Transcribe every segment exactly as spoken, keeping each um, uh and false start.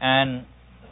And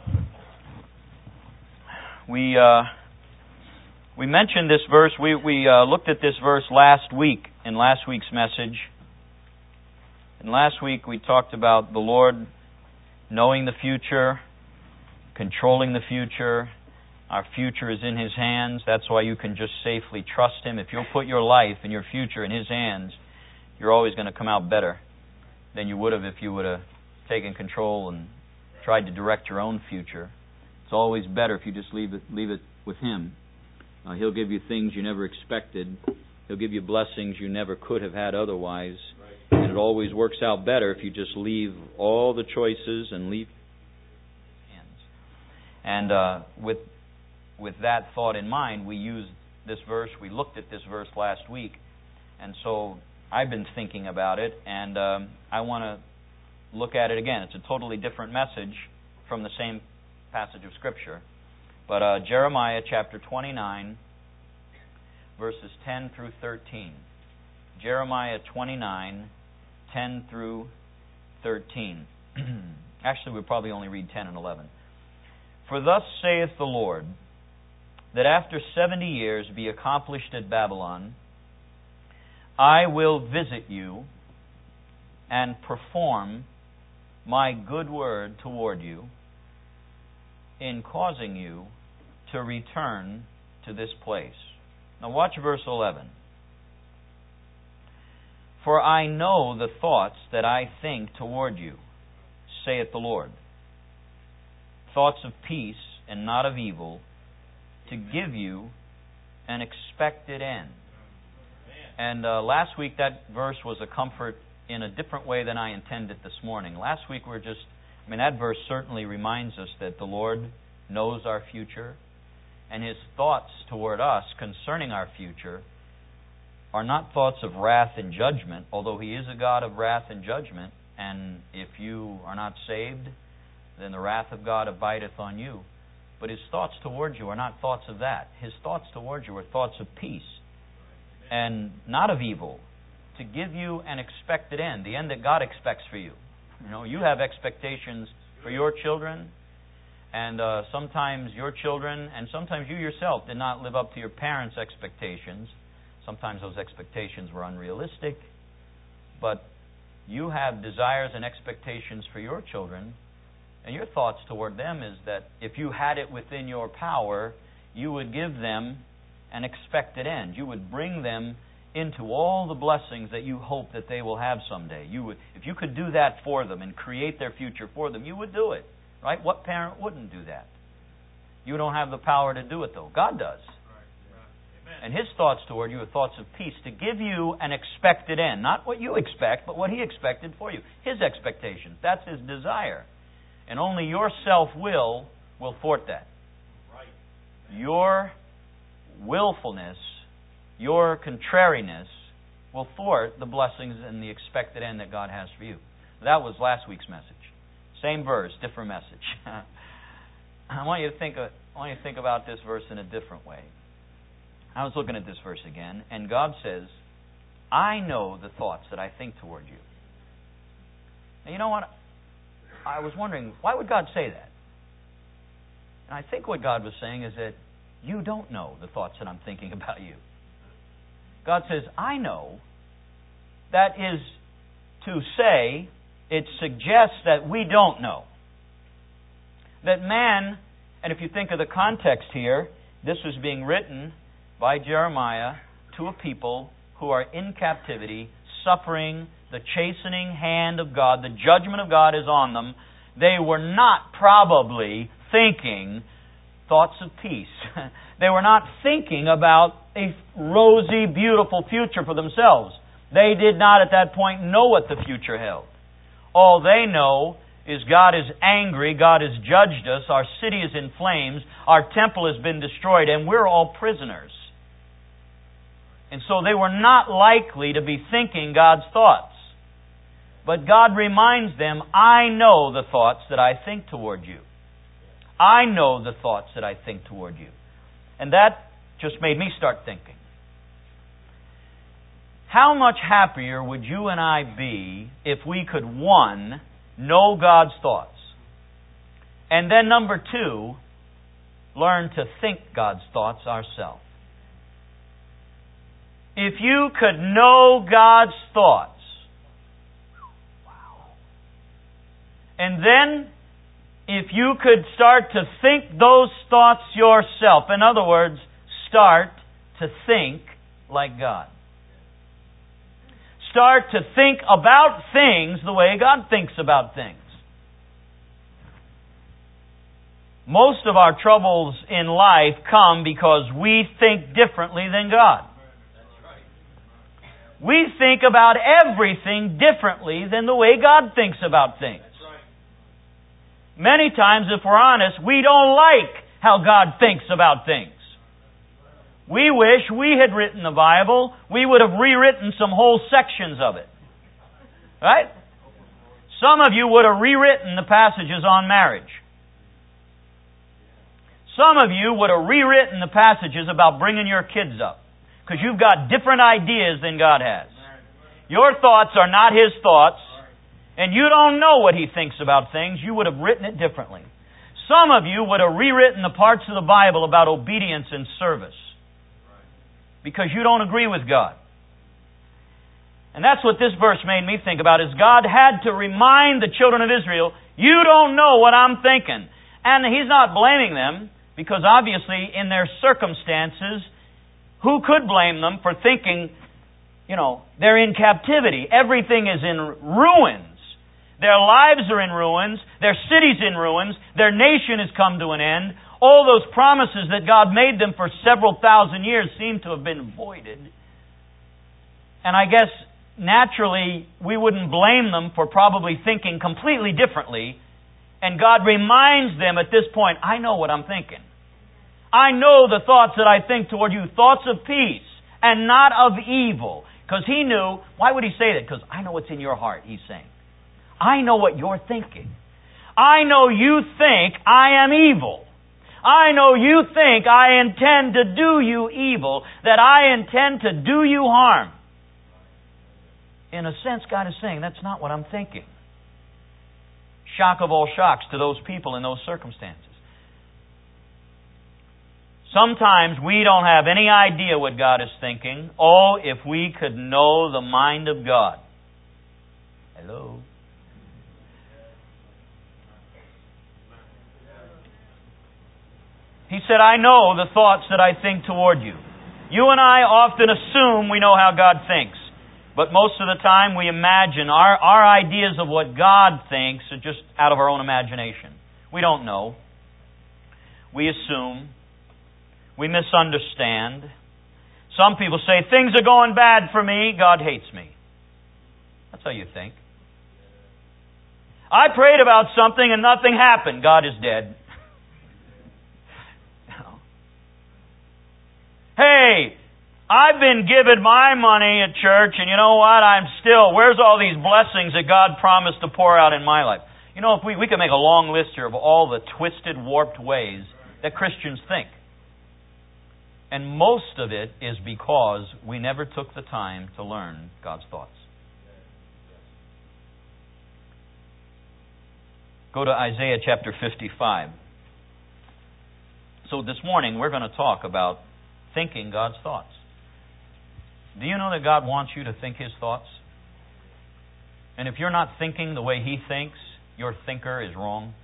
we uh, we mentioned this verse. We we uh, looked at this verse last week in last week's message. And last week we talked about the Lord knowing the future, controlling the future. Our future is in His hands. That's why you can just safely trust Him. If you'll put your life and your future in His hands, you're always going to come out better than you would have if you would have taken control and tried to direct your own future. It's always better if you just leave it leave it with Him. Uh, he'll give you things you never expected. He'll give you blessings you never could have had otherwise. And it always works out better if you just leave all the choices and leave hands. And uh, with with that thought in mind, we used this verse. We looked at this verse last week, and so I've been thinking about it, and um, I want to look at it again. It's a totally different message from the same passage of Scripture. But uh, Jeremiah chapter twenty-nine, verses ten through thirteen. Jeremiah twenty-nine, ten through thirteen. Actually, we'll probably only read ten and eleven. For thus saith the Lord, that after seventy years be accomplished at Babylon, I will visit you and perform my good word toward you in causing you to return to this place. Now watch verse eleven. For I know the thoughts that I think toward you, saith the Lord. Thoughts of peace and not of evil, to give you an expected end. And uh, last week that verse was a comfort in a different way than I intended this morning. Last week we're just, I mean that verse certainly reminds us that the Lord knows our future, and His thoughts toward us concerning our future are not thoughts of wrath and judgment, although He is a God of wrath and judgment, and if you are not saved, then the wrath of God abideth on you. But His thoughts towards you are not thoughts of that. His thoughts towards you are thoughts of peace and not of evil, to give you an expected end, the end that God expects for you. You know, you have expectations for your children, and uh, sometimes your children, and sometimes you yourself did not live up to your parents' expectations. Sometimes those expectations were unrealistic, but you have desires and expectations for your children, and your thoughts toward them is that if you had it within your power, you would give them an expected end. You would bring them into all the blessings that you hope that they will have someday. You would, if you could do that for them and create their future for them, you would do it. Right? What parent wouldn't do that? You don't have the power to do it, though. God does. And His thoughts toward you are thoughts of peace, to give you an expected end. Not what you expect, but what He expected for you. His expectations. That's His desire. And only your self-will will thwart that. Your willfulness, your contrariness will thwart the blessings and the expected end that God has for you. That was last week's message. Same verse, different message. I want you to think of, I want you to think about this verse in a different way. I was looking at this verse again, and God says, I know the thoughts that I think toward you. Now, you know what? I was wondering, why would God say that? And I think what God was saying is that you don't know the thoughts that I'm thinking about you. God says, I know. That is to say, it suggests that we don't know. That man, and if you think of the context here, this was being written by Jeremiah to a people who are in captivity, suffering the chastening hand of God. The judgment of God is on them. They were not probably thinking thoughts of peace. They were not thinking about a rosy, beautiful future for themselves. They did not at that point know what the future held. All they know is God is angry, God has judged us, our city is in flames, our temple has been destroyed, and we're all prisoners. And so they were not likely to be thinking God's thoughts. But God reminds them, I know the thoughts that I think toward you. I know the thoughts that I think toward you. And that just made me start thinking. How much happier would you and I be if we could, one, know God's thoughts? And then number two, learn to think God's thoughts ourselves. If you could know God's thoughts, wow. And then, if you could start to think those thoughts yourself, in other words, start to think like God. Start to think about things the way God thinks about things. Most of our troubles in life come because we think differently than God. We think about everything differently than the way God thinks about things. Many times, if we're honest, we don't like how God thinks about things. We wish we had written the Bible. We would have rewritten some whole sections of it. Right? Some of you would have rewritten the passages on marriage. Some of you would have rewritten the passages about bringing your kids up. Because you've got different ideas than God has. Your thoughts are not His thoughts. And you don't know what He thinks about things. You would have written it differently. Some of you would have rewritten the parts of the Bible about obedience and service. Because you don't agree with God. And that's what this verse made me think about, is God had to remind the children of Israel, you don't know what I'm thinking. And He's not blaming them, because obviously in their circumstances, who could blame them for thinking, you know, they're in captivity. Everything is in ruins. Their lives are in ruins. Their city's in ruins. Their nation has come to an end. All those promises that God made them for several thousand years seem to have been voided. And I guess naturally we wouldn't blame them for probably thinking completely differently. And God reminds them at this point, I know what I'm thinking. I know the thoughts that I think toward you, thoughts of peace and not of evil. Because He knew, why would He say that? Because I know what's in your heart, He's saying. I know what you're thinking. I know you think I am evil. I know you think I intend to do you evil, that I intend to do you harm. In a sense, God is saying, that's not what I'm thinking. Shock of all shocks to those people in those circumstances. Sometimes we don't have any idea what God is thinking. Oh, if we could know the mind of God. Hello? He said, I know the thoughts that I think toward you. You and I often assume we know how God thinks. But most of the time we imagine, our, our ideas of what God thinks are just out of our own imagination. We don't know. We assume. We misunderstand. Some people say, things are going bad for me, God hates me. That's how you think. I prayed about something and nothing happened, God is dead. Hey, I've been given my money at church, and you know what? I'm still, where's all these blessings that God promised to pour out in my life? You know, if we, we could make a long list here of all the twisted, warped ways that Christians think. And most of it is because we never took the time to learn God's thoughts. Go to Isaiah chapter fifty-five. So this morning we're going to talk about thinking God's thoughts. Do you know that God wants you to think His thoughts? And if you're not thinking the way He thinks, your thinker is wrong.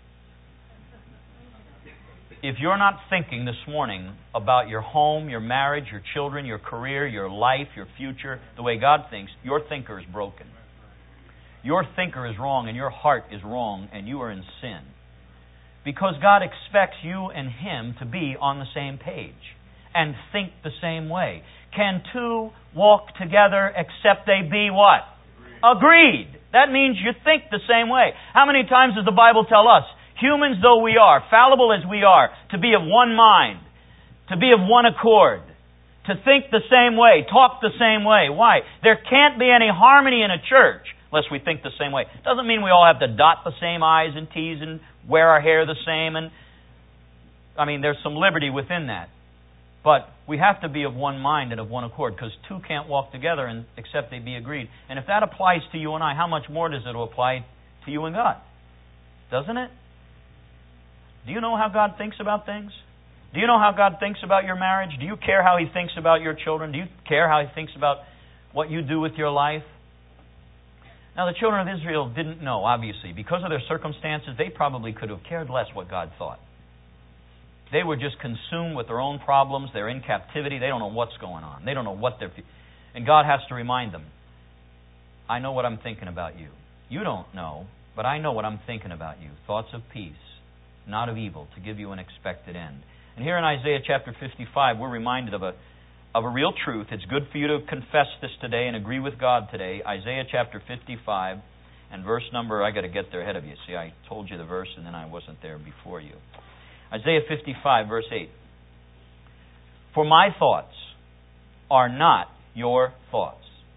If you're not thinking this morning about your home, your marriage, your children, your career, your life, your future, the way God thinks, your thinker is broken. Your thinker is wrong and your heart is wrong and you are in sin. Because God expects you and Him to be on the same page and think the same way. Can two walk together except they be what? Agreed. Agreed. That means you think the same way. How many times does the Bible tell us, humans though we are, fallible as we are, to be of one mind, to be of one accord, to think the same way, talk the same way? Why? There can't be any harmony in a church unless we think the same way. Doesn't mean we all have to dot the same I's and T's and wear our hair the same. And I mean, there's some liberty within that. But we have to be of one mind and of one accord, because two can't walk together and, except they be agreed. And if that applies to you and I, how much more does it apply to you and God? Doesn't it? Do you know how God thinks about things? Do you know how God thinks about your marriage? Do you care how He thinks about your children? Do you care how He thinks about what you do with your life? Now, the children of Israel didn't know, obviously. Because of their circumstances, they probably could have cared less what God thought. They were just consumed with their own problems. They're in captivity. They don't know what's going on. They don't know what they're... And God has to remind them, I know what I'm thinking about you. You don't know, but I know what I'm thinking about you. Thoughts of peace, not of evil, to give you an expected end. And here in Isaiah chapter fifty-five, we're reminded of a of a real truth. It's good for you to confess this today and agree with God today. Isaiah chapter fifty-five and verse number, I got to get there ahead of you. See, I told you the verse and then I wasn't there before you. Isaiah fifty-five, verse eight. For my thoughts are not your thoughts.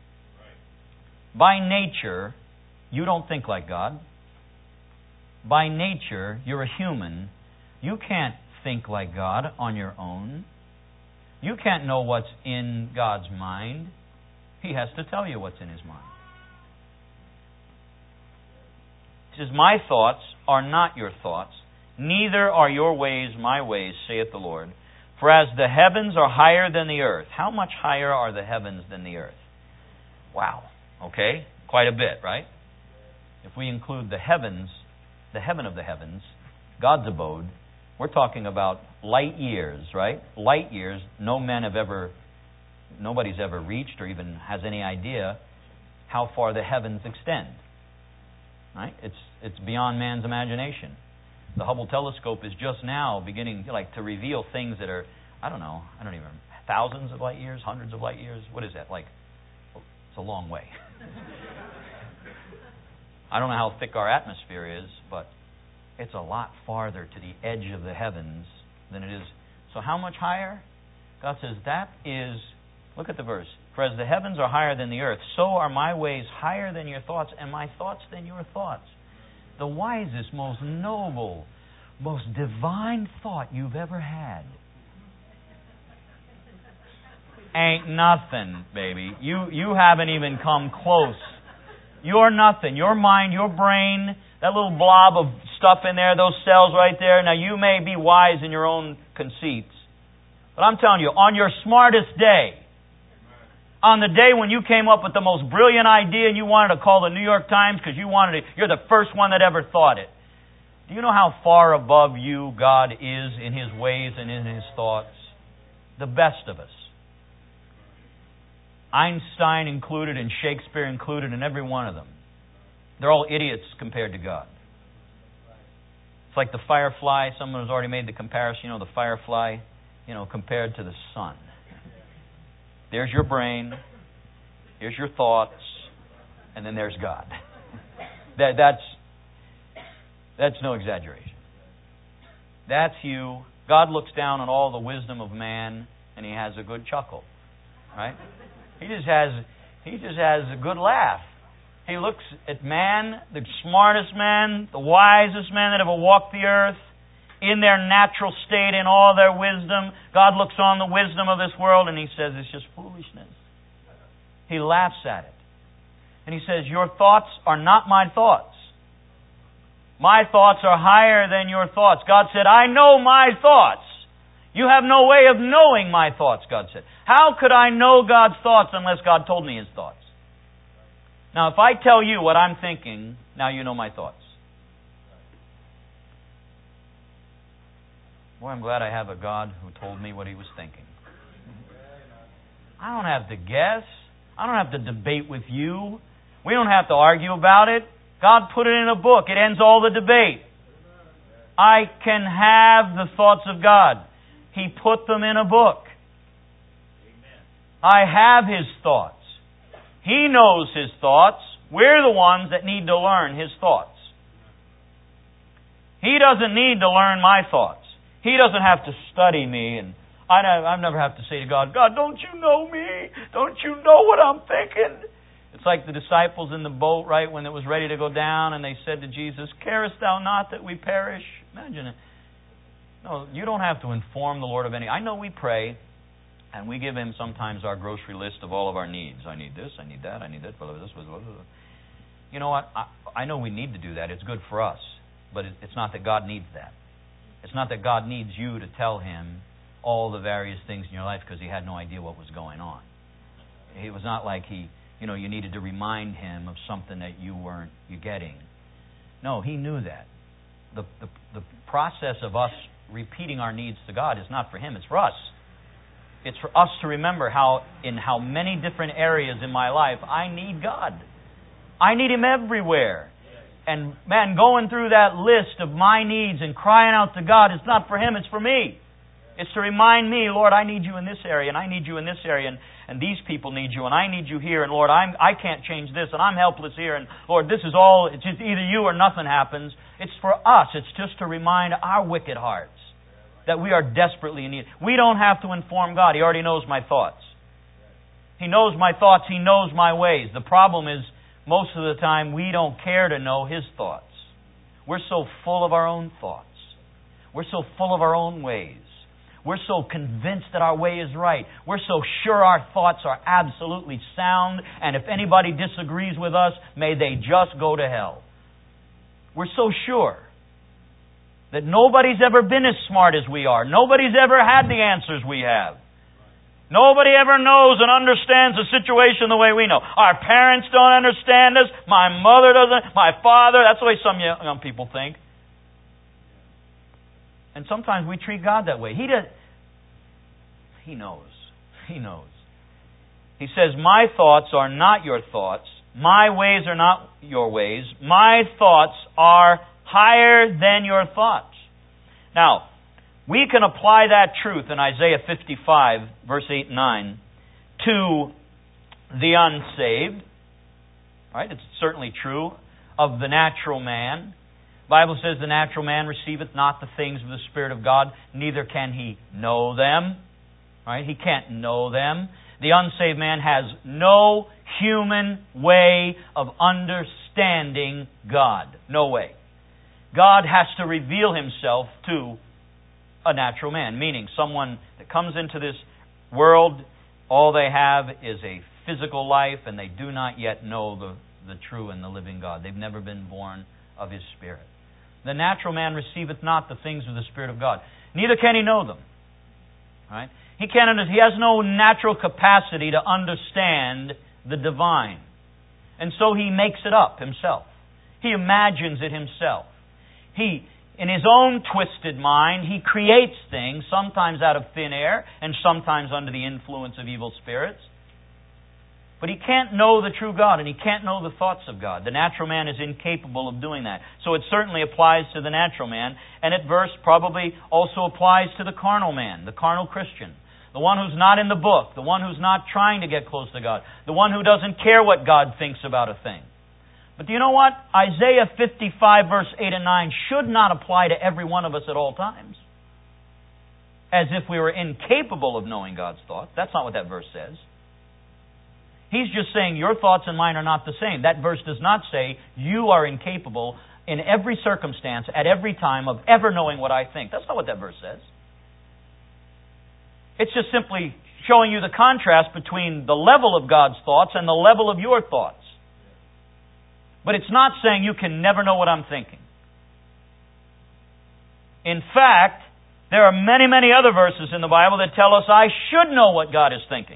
By nature, you don't think like God. By nature, you're a human. You can't think like God on your own. You can't know what's in God's mind. He has to tell you what's in His mind. He says, my thoughts are not your thoughts, neither are your ways my ways, saith the Lord. For as the heavens are higher than the earth. How much higher are the heavens than the earth? Wow. Okay? Quite a bit, right? If we include the heavens, the heaven of the heavens, God's abode, we're talking about light years, right? Light years, no men have ever, nobody's ever reached or even has any idea how far the heavens extend. Right? It's it's beyond man's imagination. The Hubble telescope is just now beginning like to reveal things that are, I don't know, I don't even, thousands of light years, hundreds of light years. What is that? Like, it's a long way. I don't know how thick our atmosphere is, but it's a lot farther to the edge of the heavens than it is. So how much higher? God says, that is, look at the verse. For as the heavens are higher than the earth, so are my ways higher than your thoughts, and my thoughts than your thoughts. The wisest, most noble, most divine thought you've ever had. Ain't nothing, baby. You, you haven't even come close. You're nothing. Your mind, your brain, that little blob of stuff in there, those cells right there. Now, you may be wise in your own conceits. But I'm telling you, on your smartest day, on the day when you came up with the most brilliant idea and you wanted to call the New York Times because you wanted it, you're the first one that ever thought it. Do you know how far above you God is in His ways and in His thoughts? The best of us. Einstein included and Shakespeare included and every one of them. They're all idiots compared to God. It's like the firefly. Someone has already made the comparison. You know, the firefly, you know, compared to the sun. There's your brain. Here's your thoughts. And then there's God. that, that's, that's no exaggeration. That's you. God looks down on all the wisdom of man and He has a good chuckle. Right? He just has he just has a good laugh. He looks at man, the smartest man, the wisest man that ever walked the earth, in their natural state, in all their wisdom. God looks on the wisdom of this world and He says it's just foolishness. He laughs at it. And He says, your thoughts are not my thoughts. My thoughts are higher than your thoughts. God said, I know my thoughts. You have no way of knowing my thoughts, God said. How could I know God's thoughts unless God told me His thoughts? Now, if I tell you what I'm thinking, now you know my thoughts. Boy, I'm glad I have a God who told me what He was thinking. I don't have to guess. I don't have to debate with you. We don't have to argue about it. God put it in a book. It ends all the debate. I can have the thoughts of God. He put them in a book. I have His thoughts. He knows His thoughts. We're the ones that need to learn His thoughts. He doesn't need to learn my thoughts. He doesn't have to study me. And I I never have to say to God, God, don't you know me? Don't you know what I'm thinking? It's like the disciples in the boat, right, when it was ready to go down, and they said to Jesus, carest thou not that we perish? Imagine it. No, you don't have to inform the Lord of any. I know we pray, and we give Him sometimes our grocery list of all of our needs. I need this, I need that, I need that, blah, blah, this, blah, blah, blah. You know what? I, I know we need to do that. It's good for us. But it, it's not that God needs that. It's not that God needs you to tell Him all the various things in your life because He had no idea what was going on. It was not like He, you know, you needed to remind Him of something that you weren't you getting. No, He knew that. The, the, the process of us repeating our needs to God is not for Him, it's for us. It's for us to remember how, in how many different areas in my life, I need God. I need Him everywhere. And man, going through that list of my needs and crying out to God, it's not for Him, it's for me. It's to remind me, Lord, I need You in this area, and I need You in this area, and, and these people need You, and I need You here, and Lord, I'm, I can't change this, and I'm helpless here, and Lord, this is all, it's just either You or nothing happens. It's for us. It's just to remind our wicked hearts that we are desperately in need. We don't have to inform God. He already knows my thoughts. He knows my thoughts. He knows my ways. The problem is, most of the time, we don't care to know His thoughts. We're so full of our own thoughts. We're so full of our own ways. We're so convinced that our way is right. We're so sure our thoughts are absolutely sound, and if anybody disagrees with us, may they just go to hell. We're so sure that nobody's ever been as smart as we are. Nobody's ever had the answers we have. Nobody ever knows and understands the situation the way we know. Our parents don't understand us. My mother doesn't. My father. That's the way some young people think. And sometimes we treat God that way. He does. He knows. He knows. He says, my thoughts are not your thoughts. My ways are not your ways. My thoughts are higher than your thoughts. Now, we can apply that truth in Isaiah fifty-five, verse eight and nine, to the unsaved. Right? It's certainly true of the natural man. The Bible says the natural man receiveth not the things of the Spirit of God, neither can he know them. Right? He can't know them. The unsaved man has no human way of understanding God. No way. God has to reveal Himself to a natural man, meaning someone that comes into this world, all they have is a physical life, and they do not yet know the, the true and the living God. They've never been born of His Spirit. The natural man receiveth not the things of the Spirit of God, neither can he know them. Right? He can't. He has no natural capacity to understand the divine, and so he makes it up himself. He imagines it himself. He, in his own twisted mind, he creates things, sometimes out of thin air, and sometimes under the influence of evil spirits. But he can't know the true God, and he can't know the thoughts of God. The natural man is incapable of doing that. So it certainly applies to the natural man, and it verse probably also applies to the carnal man, the carnal Christian. The one who's not in the book, the one who's not trying to get close to God, the one who doesn't care what God thinks about a thing. But do you know what? Isaiah fifty-five, verse eight and nine should not apply to every one of us at all times, as if we were incapable of knowing God's thoughts. That's not what that verse says. He's just saying your thoughts and mine are not the same. That verse does not say you are incapable in every circumstance, at every time, of ever knowing what I think. That's not what that verse says. It's just simply showing you the contrast between the level of God's thoughts and the level of your thoughts. But it's not saying you can never know what I'm thinking. In fact, there are many, many other verses in the Bible that tell us I should know what God is thinking.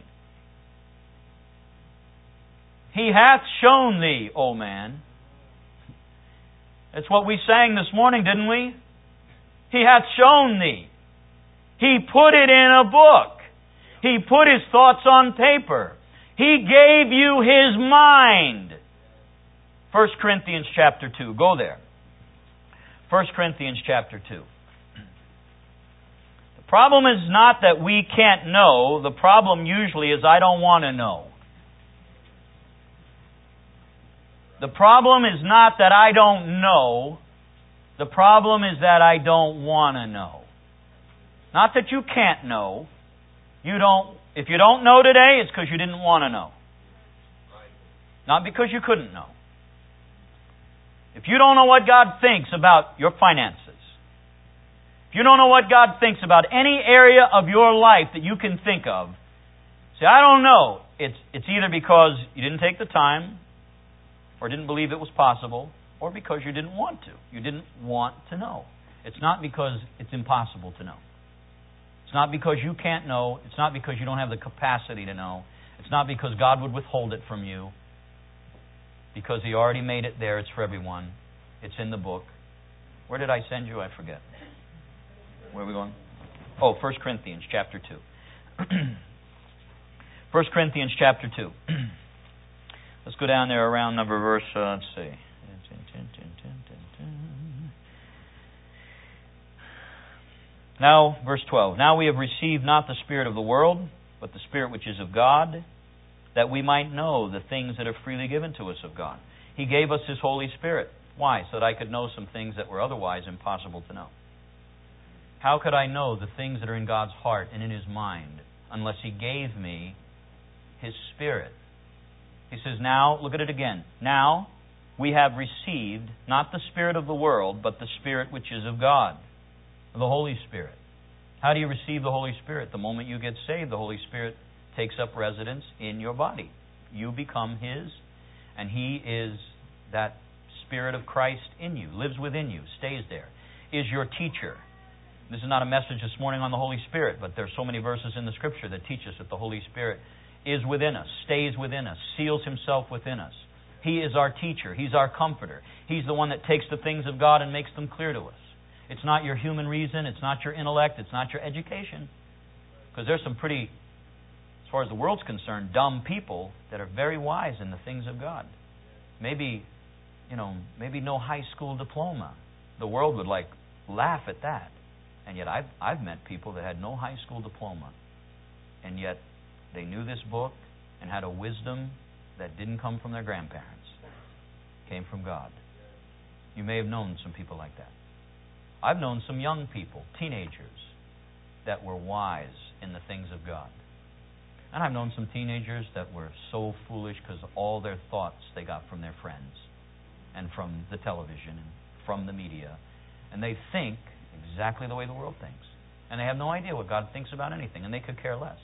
He hath shown thee, O man. That's what we sang this morning, didn't we? He hath shown thee. He put it in a book. He put His thoughts on paper. He gave you His mind. First Corinthians chapter two. Go there. First Corinthians chapter two. The problem is not that we can't know. The problem usually is I don't want to know. The problem is not that I don't know. The problem is that I don't want to know. Not that you can't know. You don't. If you don't know today, it's because you didn't want to know. Not because you couldn't know. If you don't know what God thinks about your finances, if you don't know what God thinks about any area of your life that you can think of, say, I don't know. It's, it's either because you didn't take the time, or didn't believe it was possible, or because you didn't want to. You didn't want to know. It's not because it's impossible to know. It's not because you can't know. It's not because you don't have the capacity to know. It's not because God would withhold it from you. Because He already made it there. It's for everyone. It's in the book. Where did I send you? I forget. Where are we going? Oh, First Corinthians chapter two. First Corinthians chapter two. Let's go down there around number verse, uh, let's see. Now, verse twelve. Now we have received not the spirit of the world, but the Spirit which is of God, that we might know the things that are freely given to us of God. He gave us His Holy Spirit. Why? So that I could know some things that were otherwise impossible to know. How could I know the things that are in God's heart and in His mind unless He gave me His Spirit? He says, now, look at it again. Now we have received not the spirit of the world, but the Spirit which is of God, the Holy Spirit. How do you receive the Holy Spirit? The moment you get saved, the Holy Spirit takes up residence in your body. You become His, and He is that Spirit of Christ in you, lives within you, stays there, is your teacher. This is not a message this morning on the Holy Spirit, but there are so many verses in the Scripture that teach us that the Holy Spirit is within us, stays within us, seals Himself within us. He is our teacher. He's our comforter. He's the one that takes the things of God and makes them clear to us. It's not your human reason. It's not your intellect. It's not your education. Because there's some pretty, as far as the world's concerned, dumb people that are very wise in the things of God. Maybe, you know, maybe no high school diploma. The world would like laugh at that. And yet I've, I've met people that had no high school diploma. And yet they knew this book and had a wisdom that didn't come from their grandparents. It came from God. You may have known some people like that. I've known some young people, teenagers, that were wise in the things of God. And I've known some teenagers that were so foolish because all their thoughts they got from their friends and from the television and from the media. And they think exactly the way the world thinks. And they have no idea what God thinks about anything, and they could care less.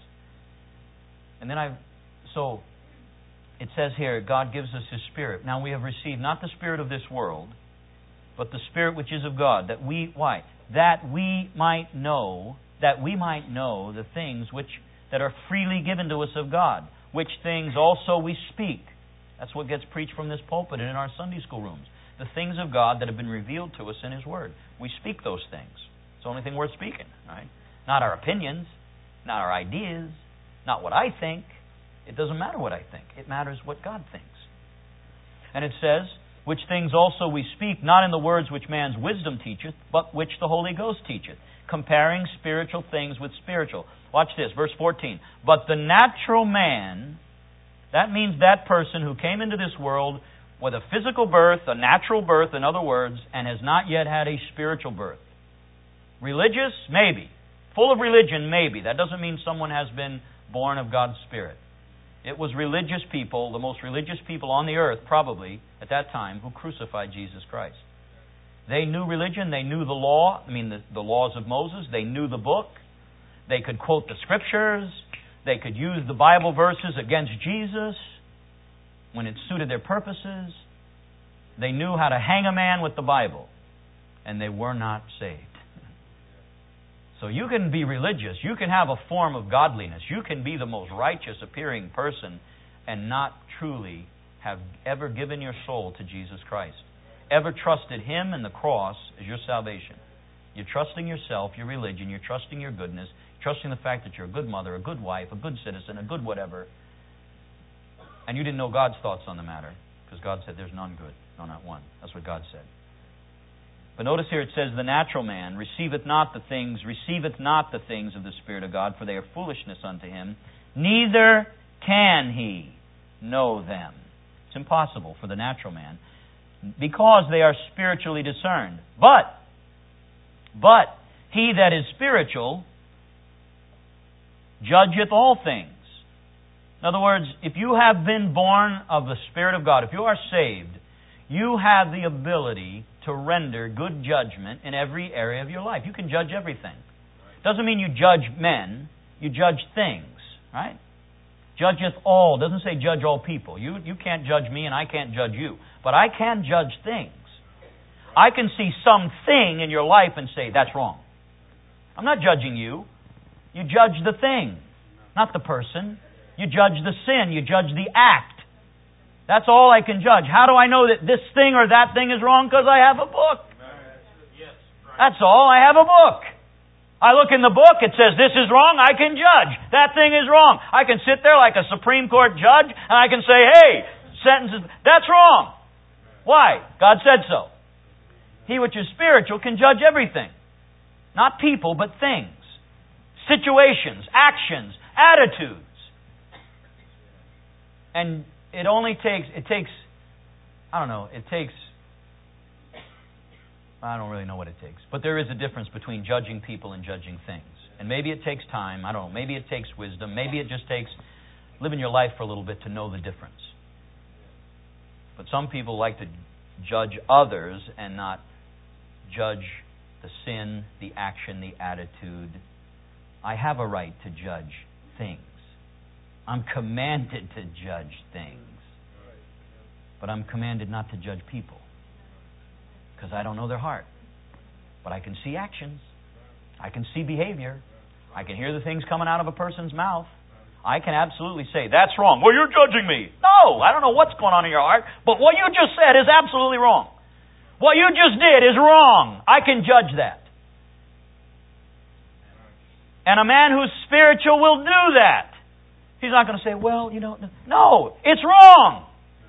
And then I, so it says here, God gives us His Spirit. Now we have received not the spirit of this world, but the Spirit which is of God, that we, why? That we might know, that we might know the things which, that are freely given to us of God, which things also we speak. That's what gets preached from this pulpit and in our Sunday school rooms. The things of God that have been revealed to us in His Word. We speak those things. It's the only thing worth speaking, right? Not our opinions, not our ideas, not what I think. It doesn't matter what I think. It matters what God thinks. And it says, which things also we speak, not in the words which man's wisdom teacheth, but which the Holy Ghost teacheth, comparing spiritual things with spiritual. Watch this, verse fourteen. But the natural man, that means that person who came into this world with a physical birth, a natural birth, in other words, and has not yet had a spiritual birth. Religious? Maybe. Full of religion? Maybe. That doesn't mean someone has been born of God's Spirit. It was religious people, the most religious people on the earth, probably, at that time, who crucified Jesus Christ. They knew religion. They knew the law. I mean, the, the laws of Moses. They knew the book. They could quote the Scriptures. They could use the Bible verses against Jesus when it suited their purposes. They knew how to hang a man with the Bible. And they were not saved. So you can be religious. You can have a form of godliness. You can be the most righteous appearing person and not truly have ever given your soul to Jesus Christ. Ever trusted Him and the cross as your salvation. You're trusting yourself, your religion. You're trusting your goodness. Trusting the fact that you're a good mother, a good wife, a good citizen, a good whatever. And you didn't know God's thoughts on the matter. Because God said there's none good. No, not one. That's what God said. But notice here it says, the natural man receiveth not the things, receiveth not the things of the Spirit of God, for they are foolishness unto him. Neither can he know them. It's impossible for the natural man, because they are spiritually discerned. But, but he that is spiritual judgeth all things. In other words, if you have been born of the Spirit of God, if you are saved, you have the ability to render good judgment in every area of your life. You can judge everything. Doesn't mean you judge men, you judge things, right? Judgeth all. Doesn't say judge all people. You, you can't judge me and I can't judge you. But I can judge things. I can see something in your life and say, that's wrong. I'm not judging you. You judge the thing, not the person. You judge the sin. You judge the act. That's all I can judge. How do I know that this thing or that thing is wrong? Because I have a book. That's all. I have a book. I look in the book, it says this is wrong, I can judge. That thing is wrong. I can sit there like a Supreme Court judge and I can say, hey, sentences, that's wrong. Why? God said so. He which is spiritual can judge everything. Not people, but things. Situations, actions, attitudes. And it only takes, it takes, I don't know, it takes, I don't really know what it takes. But there is a difference between judging people and judging things. And maybe it takes time, I don't know, maybe it takes wisdom, maybe it just takes living your life for a little bit to know the difference. But some people like to judge others and not judge the sin, the action, the attitude. I have a right to judge things. I'm commanded to judge things. But I'm commanded not to judge people. Because I don't know their heart. But I can see actions. I can see behavior. I can hear the things coming out of a person's mouth. I can absolutely say, that's wrong. Well, you're judging me. No, I don't know what's going on in your heart, but what you just said is absolutely wrong. What you just did is wrong. I can judge that. And a man who's spiritual will do that. He's not going to say, well, you know, no, it's wrong.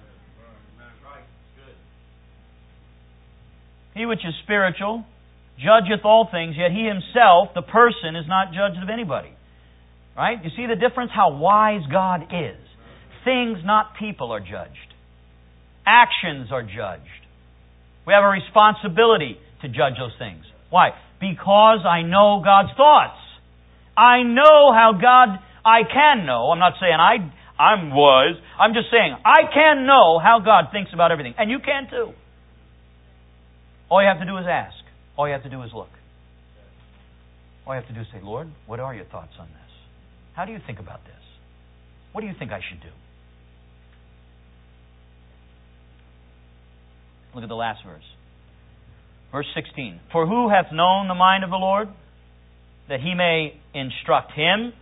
He which is spiritual judgeth all things, yet he himself, the person, is not judged of anybody. Right? You see the difference? How wise God is. Things, not people, are judged. Actions are judged. We have a responsibility to judge those things. Why? Because I know God's thoughts. I know how God, I can know. I'm not saying I, I'm wise. I'm just saying I can know how God thinks about everything. And you can too. All you have to do is ask. All you have to do is look. All you have to do is say, Lord, what are your thoughts on this? How do you think about this? What do you think I should do? Look at the last verse. Verse sixteen. For who hath known the mind of the Lord, that he may instruct him?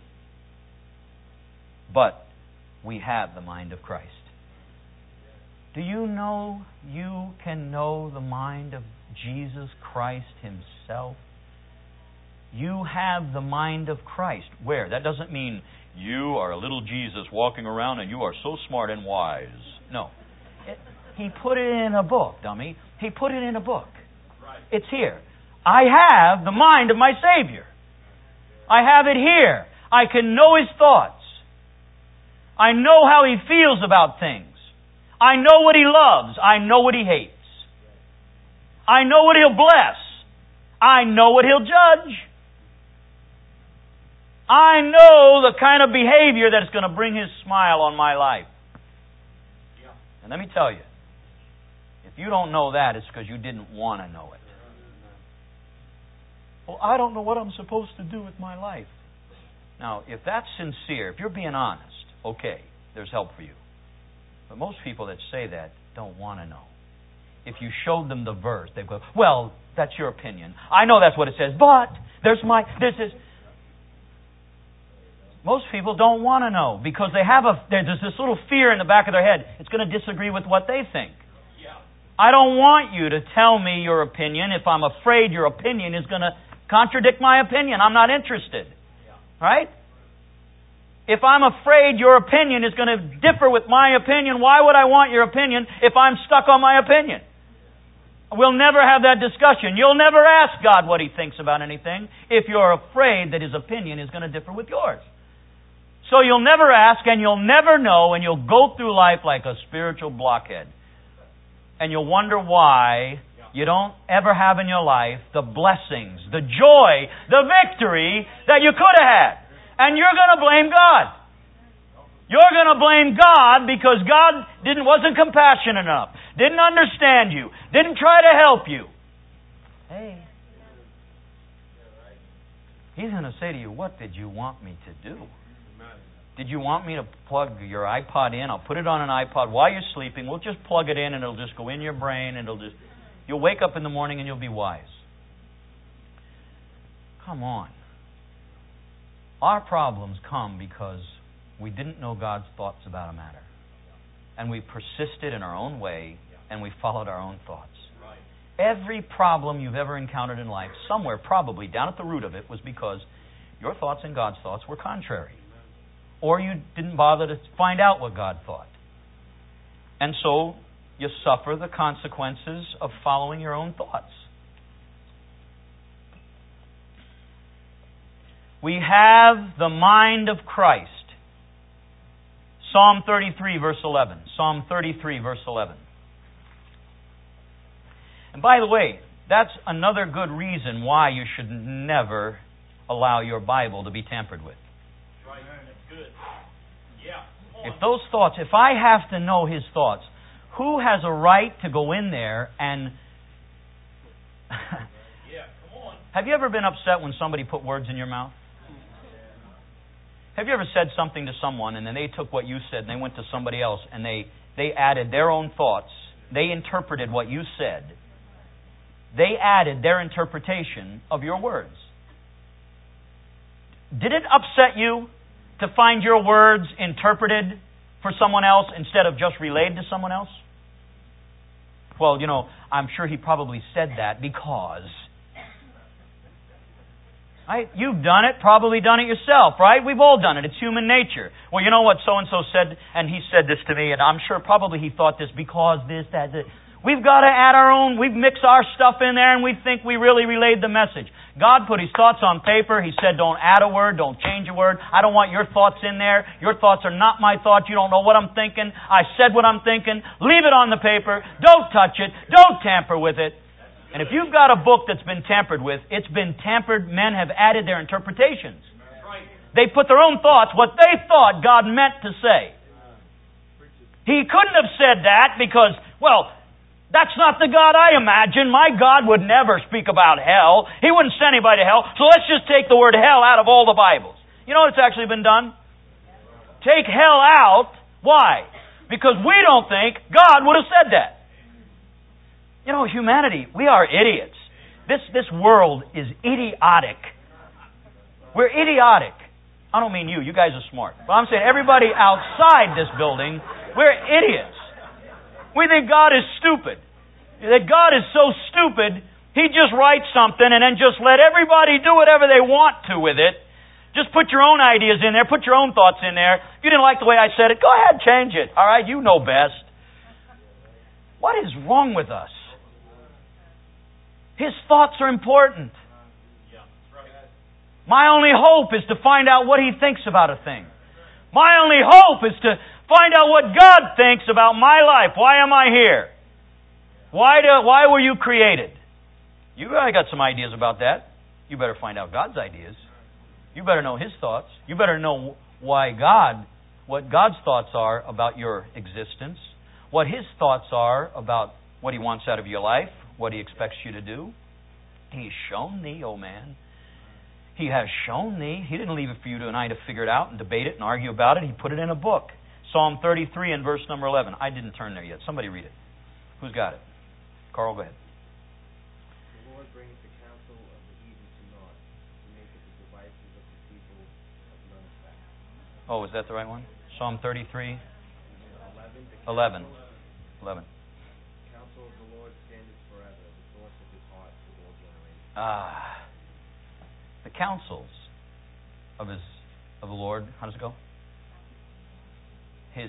But we have the mind of Christ. Do you know you can know the mind of Jesus Christ Himself? You have the mind of Christ. Where? That doesn't mean you are a little Jesus walking around and you are so smart and wise. No. It, he put it in a book, dummy. He put it in a book. It's here. I have the mind of my Savior. I have it here. I can know His thoughts. I know how He feels about things. I know what He loves. I know what He hates. I know what He'll bless. I know what He'll judge. I know the kind of behavior that's going to bring His smile on my life. And let me tell you, if you don't know that, it's because you didn't want to know it. Well, I don't know what I'm supposed to do with my life. Now, if that's sincere, if you're being honest, okay, there's help for you. But most people that say that don't want to know. If you showed them the verse, they'd go, well, that's your opinion. I know that's what it says, but there's my, this is... Most people don't want to know because they have a, there's this little fear in the back of their head. It's going to disagree with what they think. Yeah. I don't want you to tell me your opinion if I'm afraid your opinion is going to contradict my opinion. I'm not interested. Yeah. Right? If I'm afraid your opinion is going to differ with my opinion, why would I want your opinion if I'm stuck on my opinion? We'll never have that discussion. You'll never ask God what He thinks about anything if you're afraid that His opinion is going to differ with yours. So you'll never ask and you'll never know and you'll go through life like a spiritual blockhead. And you'll wonder why you don't ever have in your life the blessings, the joy, the victory that you could have had. And you're going to blame God. You're going to blame God because God didn't wasn't compassionate enough, didn't understand you, didn't try to help you. Hey. He's going to say to you, what did you want me to do? Did you want me to plug your iPod in? I'll put it on an iPod while you're sleeping. We'll just plug it in and it'll just go in your brain and it'll just... You'll wake up in the morning and you'll be wise. Come on. Our problems come because we didn't know God's thoughts about a matter. And we persisted in our own way, and we followed our own thoughts. Every problem you've ever encountered in life, somewhere probably down at the root of it, was because your thoughts and God's thoughts were contrary. Or you didn't bother to find out what God thought. And so you suffer the consequences of following your own thoughts. We have the mind of Christ. Psalm thirty-three, verse eleven. Psalm thirty-three, verse eleven. And by the way, that's another good reason why you should never allow your Bible to be tampered with. Right. That's good. Yeah. If those thoughts, if I have to know His thoughts, who has a right to go in there and... Yeah, come on. Have you ever been upset when somebody put words in your mouth? Have you ever said something to someone and then they took what you said and they went to somebody else and they, they added their own thoughts? They interpreted what you said. They added their interpretation of your words. Did it upset you to find your words interpreted for someone else instead of just relayed to someone else? Well, you know, I'm sure he probably said that because... Right? You've done it, probably done it yourself, right? We've all done it. It's human nature. Well, you know what so-and-so said, and he said this to me, and I'm sure probably he thought this because this, that, that. We've got to add our own, we've mixed our stuff in there, and we think we really relayed the message. God put His thoughts on paper. He said, don't add a word, don't change a word. I don't want your thoughts in there. Your thoughts are not my thoughts. You don't know what I'm thinking. I said what I'm thinking. Leave it on the paper. Don't touch it. Don't tamper with it. And if you've got a book that's been tampered with, it's been tampered. Men have added their interpretations. They put their own thoughts, what they thought God meant to say. He couldn't have said that because, well, that's not the God I imagine. My God would never speak about hell. He wouldn't send anybody to hell. So let's just take the word hell out of all the Bibles. You know what's actually been done? Take hell out. Why? Because we don't think God would have said that. You know, humanity, we are idiots. This this world is idiotic. We're idiotic. I don't mean you. You guys are smart. But I'm saying everybody outside this building, we're idiots. We think God is stupid. That God is so stupid, He just writes something and then just let everybody do whatever they want to with it. Just put your own ideas in there. Put your own thoughts in there. If you didn't like the way I said it, go ahead, change it. All right? You know best. What is wrong with us? His thoughts are important. My only hope is to find out what He thinks about a thing. My only hope is to find out what God thinks about my life. Why am I here? Why do, why were you created? You probably got some ideas about that. You better find out God's ideas. You better know His thoughts. You better know why God, what God's thoughts are about your existence, what His thoughts are about what He wants out of your life, what He expects you to do. He's shown thee, oh man. He has shown thee. He didn't leave it for you tonight to figure it out and debate it and argue about it. He put it in a book. Psalm thirty-three and verse number eleven. I didn't turn there yet. Somebody read it. Who's got it? Carl, go ahead. The Lord bringeth the counsel of the heathen to naught. He maketh the devices of the people of none effect. Oh, is that the right one? Psalm thirty-three? eleven. eleven. eleven. The counsel of the Lord standeth forever. The thoughts of His heart to all generations. Ah. The counsels of His of the Lord. How does it go? His.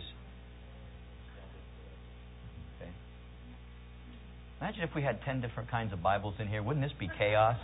Okay. Imagine if we had ten different kinds of Bibles in here. Wouldn't this be chaos?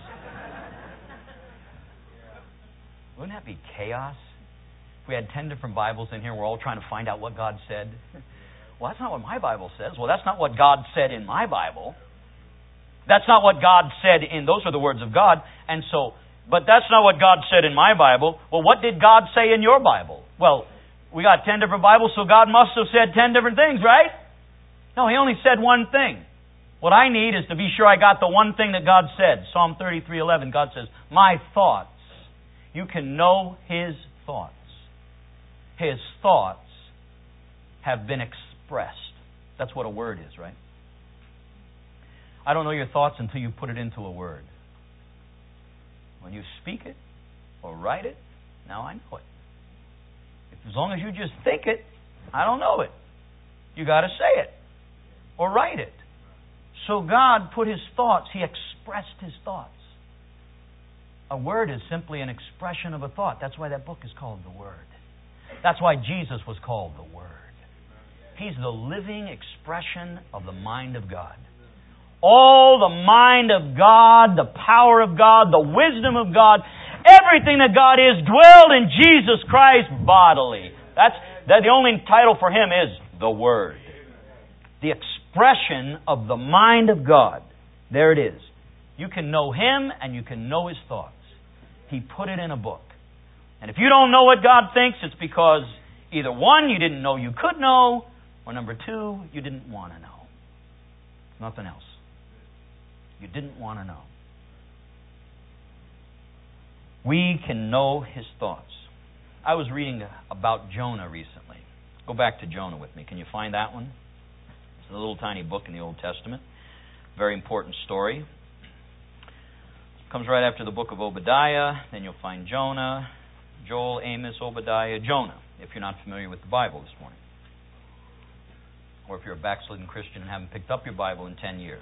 Wouldn't that be chaos? If we had ten different Bibles in here, we're all trying to find out what God said. Well, that's not what my Bible says. Well, that's not what God said in my Bible. That's not what God said in, those are the words of God. And so, but that's not what God said in my Bible. Well, what did God say in your Bible? Well, we got ten different Bibles, so God must have said ten different things, right? No, He only said one thing. What I need is to be sure I got the one thing that God said. Psalm thirty-three eleven, God says, my thoughts. You can know His thoughts. His thoughts have been expressed. That's what a word is, right? I don't know your thoughts until you put it into a word. When you speak it or write it, now I know it. If, as long as you just think it, I don't know it. You got to say it or write it. So God put His thoughts, He expressed His thoughts. A word is simply an expression of a thought. That's why that book is called the Word. That's why Jesus was called the Word. He's the living expression of the mind of God. All the mind of God, the power of God, the wisdom of God, everything that God is dwelled in Jesus Christ bodily. That's that the only title for Him is the Word. The expression of the mind of God. There it is. You can know Him and you can know His thoughts. He put it in a book. And if you don't know what God thinks, it's because either one, you didn't know you could know, or number two, you didn't want to know. Nothing else. You didn't want to know. We can know His thoughts. I was reading about Jonah recently. Go back to Jonah with me. Can you find that one? It's a little tiny book in the Old Testament. Very important story. It comes right after the book of Obadiah. Then you'll find Jonah, Joel, Amos, Obadiah, Jonah, if you're not familiar with the Bible this morning. Or if you're a backslidden Christian and haven't picked up your Bible in ten years.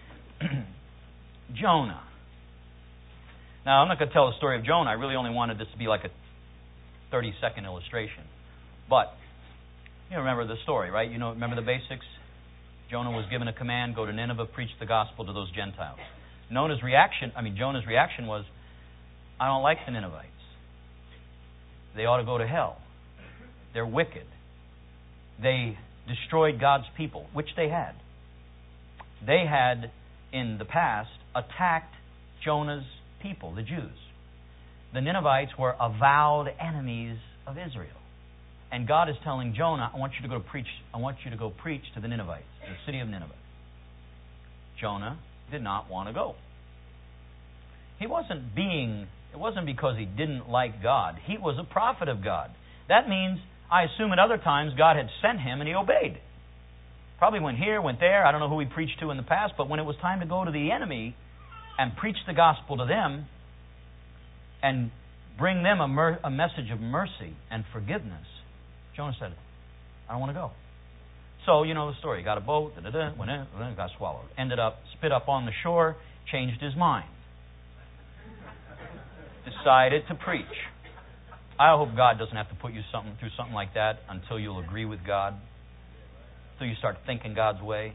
Jonah. Now, I'm not going to tell the story of Jonah. I really only wanted this to be like a thirty-second illustration. But, you remember the story, right? You know, remember the basics? Jonah was given a command, go to Nineveh, preach the gospel to those Gentiles. Jonah's reaction, I mean, Jonah's reaction was, I don't like the Ninevites. They ought to go to hell. They're wicked. They destroyed God's people, which they had. They had, in the past, attacked Jonah's people, the Jews. The Ninevites were avowed enemies of Israel. And God is telling Jonah, I want you to go preach, I want you to go preach to the Ninevites, the city of Nineveh. Jonah did not want to go. He wasn't being, it wasn't because he didn't like God. He was a prophet of God. That means, I assume at other times, God had sent him and he obeyed. Probably went here, went there. I don't know who he preached to in the past, but when it was time to go to the enemy and preach the gospel to them and bring them a, mer- a message of mercy and forgiveness, Jonah said, I don't want to go. So, you know the story. Got a boat, da-da-da, went in, got swallowed. Ended up, spit up on the shore, changed his mind. Decided to preach. I hope God doesn't have to put you something through something like that until you'll agree with God, until you start thinking God's way.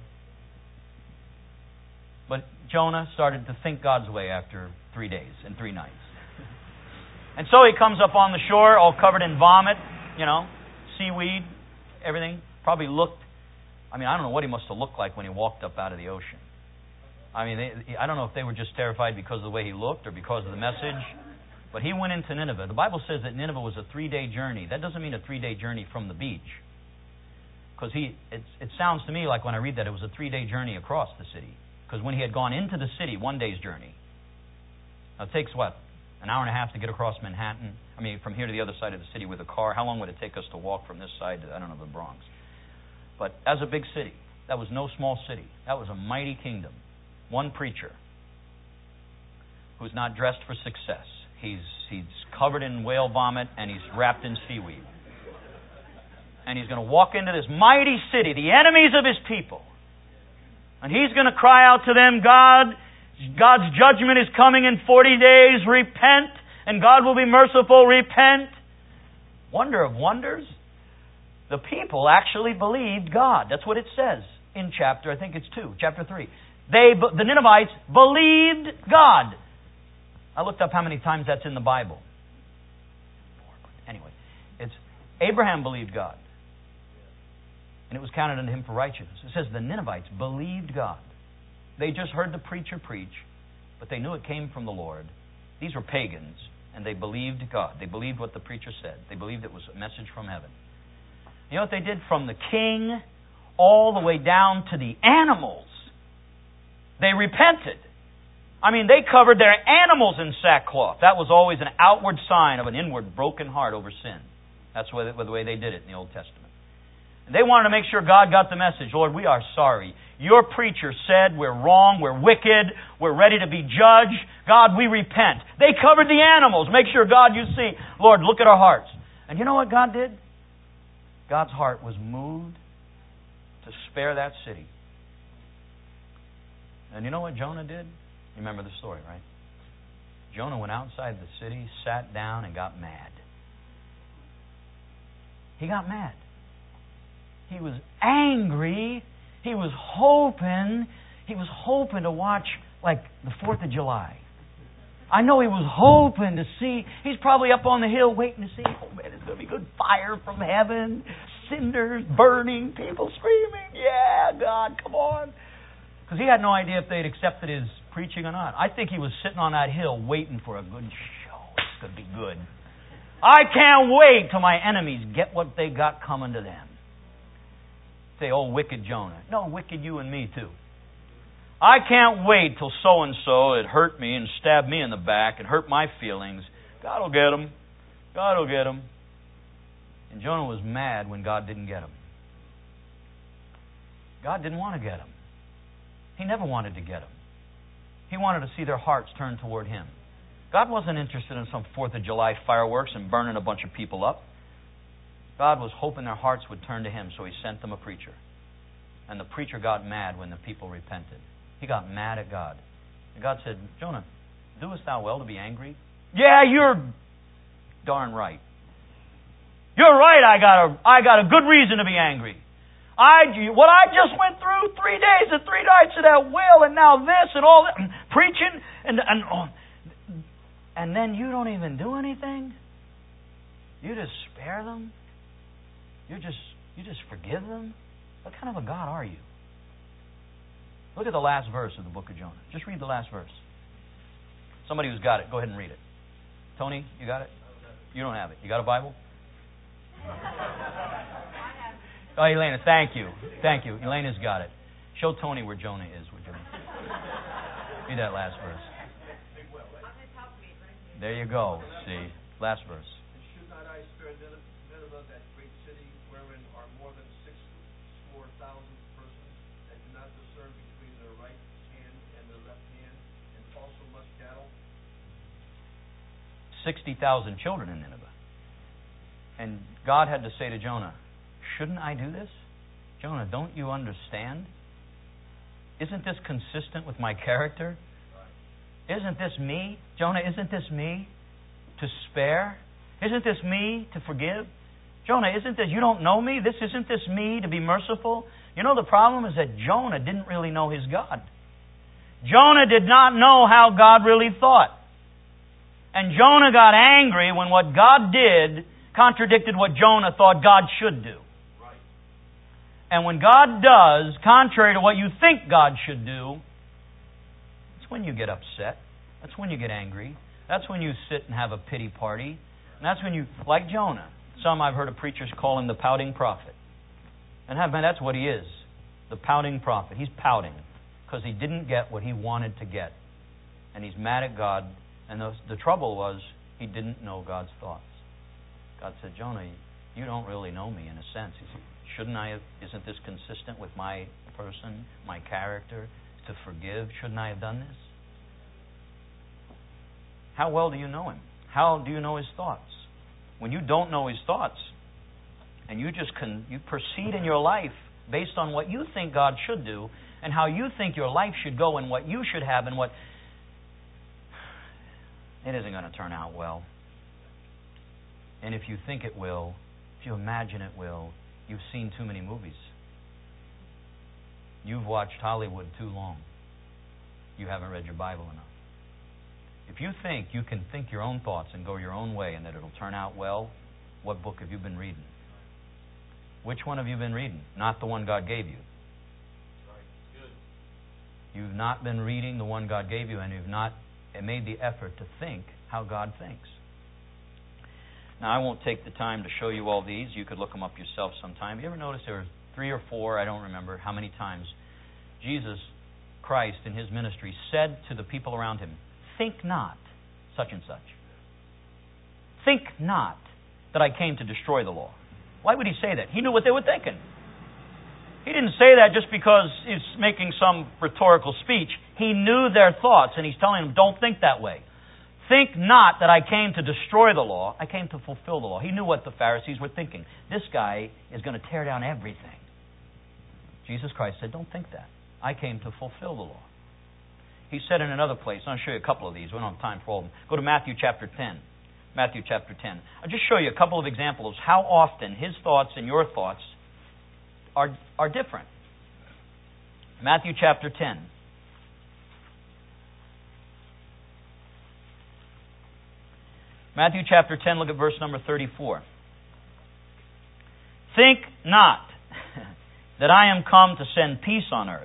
But Jonah started to think God's way after three days and three nights. And so he comes up on the shore, all covered in vomit, you know, seaweed, everything. Probably looked, I mean, I don't know what he must have looked like when he walked up out of the ocean. I mean, they, I don't know if they were just terrified because of the way he looked or because of the message. But he went into Nineveh. The Bible says that Nineveh was a three-day journey. That doesn't mean a three-day journey from the beach. Because he, it, it sounds to me like when I read that, it was a three-day journey across the city. Because when he had gone into the city, one day's journey. Now it takes, what, an hour and a half to get across Manhattan? I mean, from here to the other side of the city with a car. How long would it take us to walk from this side to, I don't know, the Bronx? But as a big city, that was no small city. That was a mighty kingdom. One preacher who's not dressed for success. He's he's covered in whale vomit and he's wrapped in seaweed. And he's going to walk into this mighty city, the enemies of his people. And he's going to cry out to them, God, God's judgment is coming in forty days. Repent, and God will be merciful. Repent. Wonder of wonders. The people actually believed God. That's what it says in chapter, I think it's two, chapter three. They, the Ninevites, believed God. I looked up how many times that's in the Bible. Anyway, it's Abraham believed God. And it was counted unto him for righteousness. It says the Ninevites believed God. They just heard the preacher preach, but they knew it came from the Lord. These were pagans, and they believed God. They believed what the preacher said. They believed it was a message from heaven. You know what they did? From the king all the way down to the animals. They repented. I mean, they covered their animals in sackcloth. That was always an outward sign of an inward broken heart over sin. That's the way they did it in the Old Testament. They wanted to make sure God got the message. Lord, we are sorry. Your preacher said we're wrong, we're wicked, we're ready to be judged. God, we repent. They covered the animals. Make sure, God, you see. Lord, look at our hearts. And you know what God did? God's heart was moved to spare that city. And you know what Jonah did? You remember the story, right? Jonah went outside the city, sat down, and got mad. He got mad. He was angry. He was hoping, he was hoping to watch, like, the fourth of July. I know he was hoping to see, he's probably up on the hill waiting to see, oh man, it's going to be good fire from heaven, cinders burning, people screaming, yeah, God, come on. Because he had no idea if they'd accepted his preaching or not. I think he was sitting on that hill waiting for a good show. It's going to be good. I can't wait till my enemies get what they got coming to them. Say, oh, wicked Jonah. No, wicked you and me too. I can't wait till so-and-so it hurt me and stabbed me in the back and hurt my feelings. God will get him. God will get him. And Jonah was mad when God didn't get him. God didn't want to get him. He never wanted to get him. He wanted to see their hearts turn toward Him. God wasn't interested in some fourth of July fireworks and burning a bunch of people up. God was hoping their hearts would turn to Him, so He sent them a preacher. And the preacher got mad when the people repented. He got mad at God. And God said, Jonah, doest thou well to be angry? Yeah, you're darn right. You're right, I got a, I got a good reason to be angry. I, what I just went through, three days and three nights of that well, and now this and all that, and preaching, and, and, oh, and then you don't even do anything? You just spare them? You just you just forgive them? What kind of a God are you? Look at the last verse of the book of Jonah. Just read the last verse. Somebody who's got it, go ahead and read it. Tony, you got it? You don't have it. You got a Bible? Oh, Elena, thank you. Thank you. Elena's got it. Show Tony where Jonah is. Where Jonah is. Read that last verse. There you go. See? Last verse. And should not I spare Nineveh, that great city, wherein are more than six score thousand persons, that do not discern between their right hand and their left hand, and also much cattle? sixty thousand children in Nineveh. And God had to say to Jonah, shouldn't I do this? Jonah, don't you understand? Isn't this consistent with my character? Isn't this me? Jonah, isn't this me to spare? Isn't this me to forgive? Jonah, isn't this, you don't know me? This isn't this me to be merciful? You know, the problem is that Jonah didn't really know his God. Jonah did not know how God really thought. And Jonah got angry when what God did contradicted what Jonah thought God should do. Right. And when God does contrary to what you think God should do, that's when you get upset. That's when you get angry. That's when you sit and have a pity party. And that's when you, like Jonah, some I've heard of preachers call him the pouting prophet. And have, man, that's what he is. The pouting prophet. He's pouting because he didn't get what he wanted to get. And he's mad at God. And the, the trouble was he didn't know God's thoughts. God said, Jonah, you don't really know me in a sense. He said, shouldn't I have, isn't this consistent with my person, my character, to forgive? Shouldn't I have done this? How well do you know Him? How do you know His thoughts? When you don't know His thoughts, and you just can, you proceed in your life based on what you think God should do, and how you think your life should go, and what you should have, and what... It isn't going to turn out well. And if you think it will, if you imagine it will, you've seen too many movies. You've watched Hollywood too long. You haven't read your Bible enough. If you think you can think your own thoughts and go your own way and that it'll turn out well, what book have you been reading? Which one have you been reading? Not the one God gave you. You've not been reading the one God gave you, and you've not made the effort to think how God thinks. Now, I won't take the time to show you all these. You could look them up yourself sometime. You ever notice there were three or four, I don't remember how many times, Jesus Christ in His ministry said to the people around Him, think not such and such. Think not that I came to destroy the law. Why would he say that? He knew what they were thinking. He didn't say that just because he's making some rhetorical speech. He knew their thoughts, and he's telling them, don't think that way. Think not that I came to destroy the law. I came to fulfill the law. He knew what the Pharisees were thinking. This guy is going to tear down everything. Jesus Christ said, don't think that. I came to fulfill the law. He said in another place, I'll show you a couple of these. We don't have time for all of them. Go to Matthew chapter ten. Matthew chapter ten. I'll just show you a couple of examples how often his thoughts and your thoughts are, are different. Matthew chapter ten. Matthew chapter ten, look at verse number thirty-four. Think not that I am come to send peace on earth.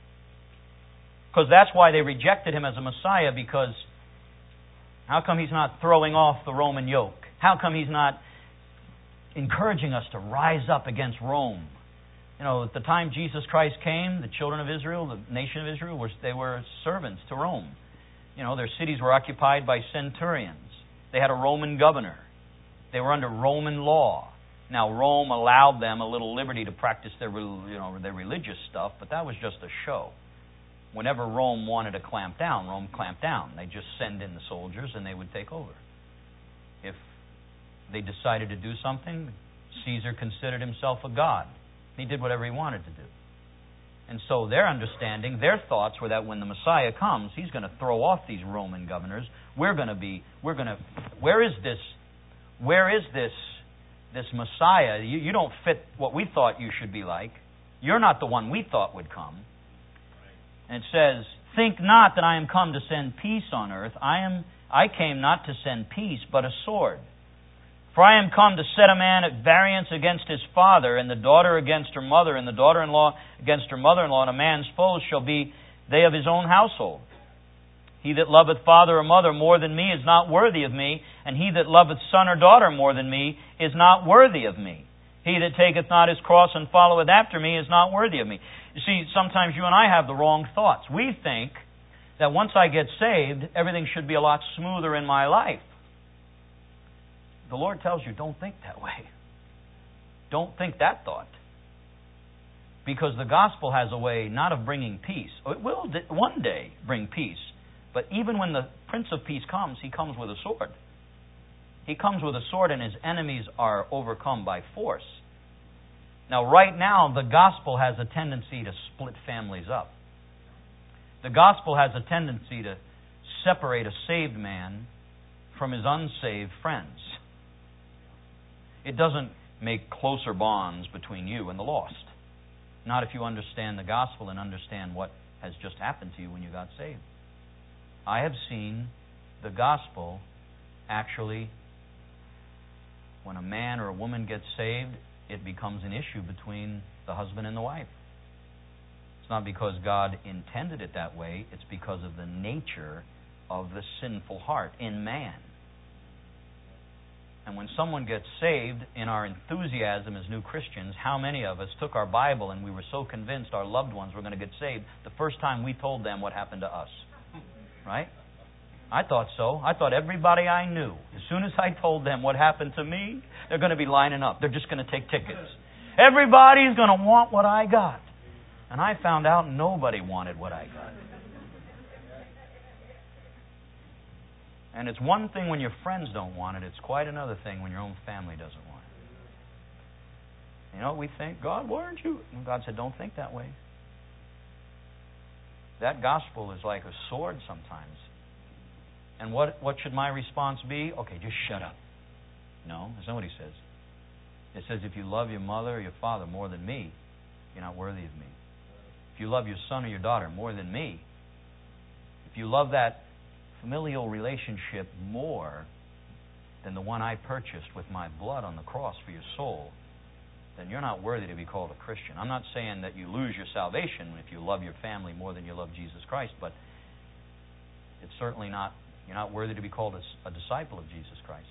Because that's why they rejected him as a Messiah, because how come he's not throwing off the Roman yoke? How come he's not encouraging us to rise up against Rome? You know, at the time Jesus Christ came, the children of Israel, the nation of Israel, were, they were servants to Rome. You know, their cities were occupied by centurions. They had a Roman governor. They were under Roman law. Now, Rome allowed them a little liberty to practice their, you know, their religious stuff, but that was just a show. Whenever Rome wanted to clamp down, Rome clamped down. They just send in the soldiers and they would take over. If they decided to do something, Caesar considered himself a god. He did whatever he wanted to do. And so their understanding, their thoughts were that when the Messiah comes, he's going to throw off these Roman governors. We're going to be, we're going to, where is this, where is this, this Messiah? You, you don't fit what we thought you should be like. You're not the one we thought would come. And it says, think not that I am come to send peace on earth. I am, I came not to send peace, but a sword. For I am come to set a man at variance against his father, and the daughter against her mother, and the daughter-in-law against her mother-in-law, and a man's foes shall be they of his own household. He that loveth father or mother more than me is not worthy of me, and he that loveth son or daughter more than me is not worthy of me. He that taketh not his cross and followeth after me is not worthy of me. You see, sometimes you and I have the wrong thoughts. We think that once I get saved, everything should be a lot smoother in my life. The Lord tells you, don't think that way. Don't think that thought. Because the gospel has a way not of bringing peace. It will one day bring peace. But even when the Prince of Peace comes, he comes with a sword. He comes with a sword and his enemies are overcome by force. Now, right now, the gospel has a tendency to split families up. The gospel has a tendency to separate a saved man from his unsaved friends. It doesn't make closer bonds between you and the lost. Not if you understand the gospel and understand what has just happened to you when you got saved. I have seen the gospel actually, when a man or a woman gets saved, it becomes an issue between the husband and the wife. It's not because God intended it that way, it's because of the nature of the sinful heart in man. And when someone gets saved, in our enthusiasm as new Christians, how many of us took our Bible and we were so convinced our loved ones were going to get saved the first time we told them what happened to us? Right? I thought so. I thought everybody I knew, as soon as I told them what happened to me, they're going to be lining up. They're just going to take tickets. Everybody's going to want what I got. And I found out nobody wanted what I got. And it's one thing when your friends don't want it. It's quite another thing when your own family doesn't want it. You know, we think, God, why aren't you? And God said, don't think that way. That gospel is like a sword sometimes. And what, what should my response be? Okay, just shut up. No, that's not what he says. It says, if you love your mother or your father more than me, you're not worthy of me. If you love your son or your daughter more than me, if you love that familial relationship more than the one I purchased with my blood on the cross for your soul, then you're not worthy to be called a Christian. I'm not saying that you lose your salvation if you love your family more than you love Jesus Christ, but it's certainly not, you're not worthy to be called a, a disciple of Jesus Christ.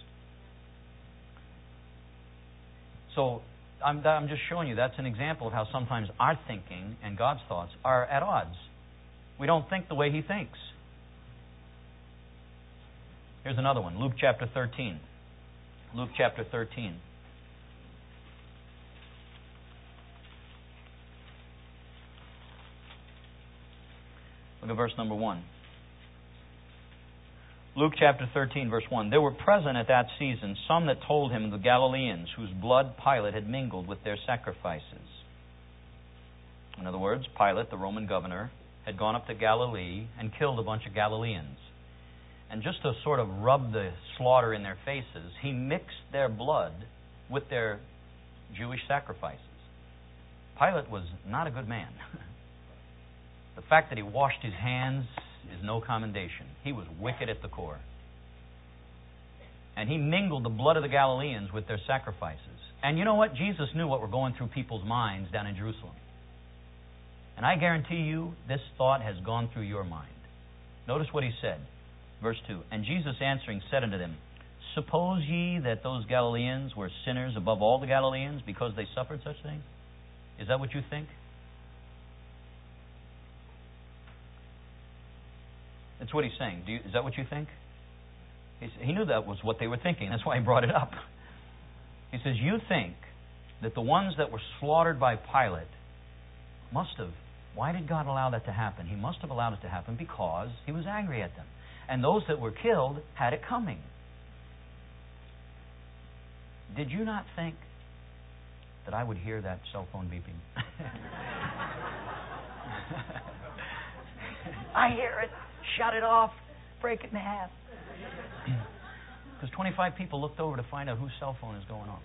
So I'm, I'm just showing you that's an example of how sometimes our thinking and God's thoughts are at odds. We don't think the way He thinks. Here's another one, Luke chapter thirteen. Luke chapter thirteen. Look at verse number one. Luke chapter thirteen, verse one. There were present at that season some that told him of the Galileans, whose blood Pilate had mingled with their sacrifices. In other words, Pilate, the Roman governor, had gone up to Galilee and killed a bunch of Galileans. And just to sort of rub the slaughter in their faces, he mixed their blood with their Jewish sacrifices. Pilate was not a good man. The fact that he washed his hands is no commendation. He was wicked at the core. And he mingled the blood of the Galileans with their sacrifices. And you know what? Jesus knew what were going through people's minds down in Jerusalem. And I guarantee you, this thought has gone through your mind. Notice what he said. Verse two. And Jesus answering said unto them, Suppose ye that those Galileans were sinners above all the Galileans because they suffered such things? Is that what you think? That's what he's saying. Do you, is that what you think? He's, he knew that was what they were thinking. That's why he brought it up. He says, you think that the ones that were slaughtered by Pilate must have... Why did God allow that to happen? He must have allowed it to happen because he was angry at them. And those that were killed had it coming. Did you not think that I would hear that cell phone beeping? I hear it. Shut it off. Break it in half. Because twenty-five people looked over to find out whose cell phone is going on.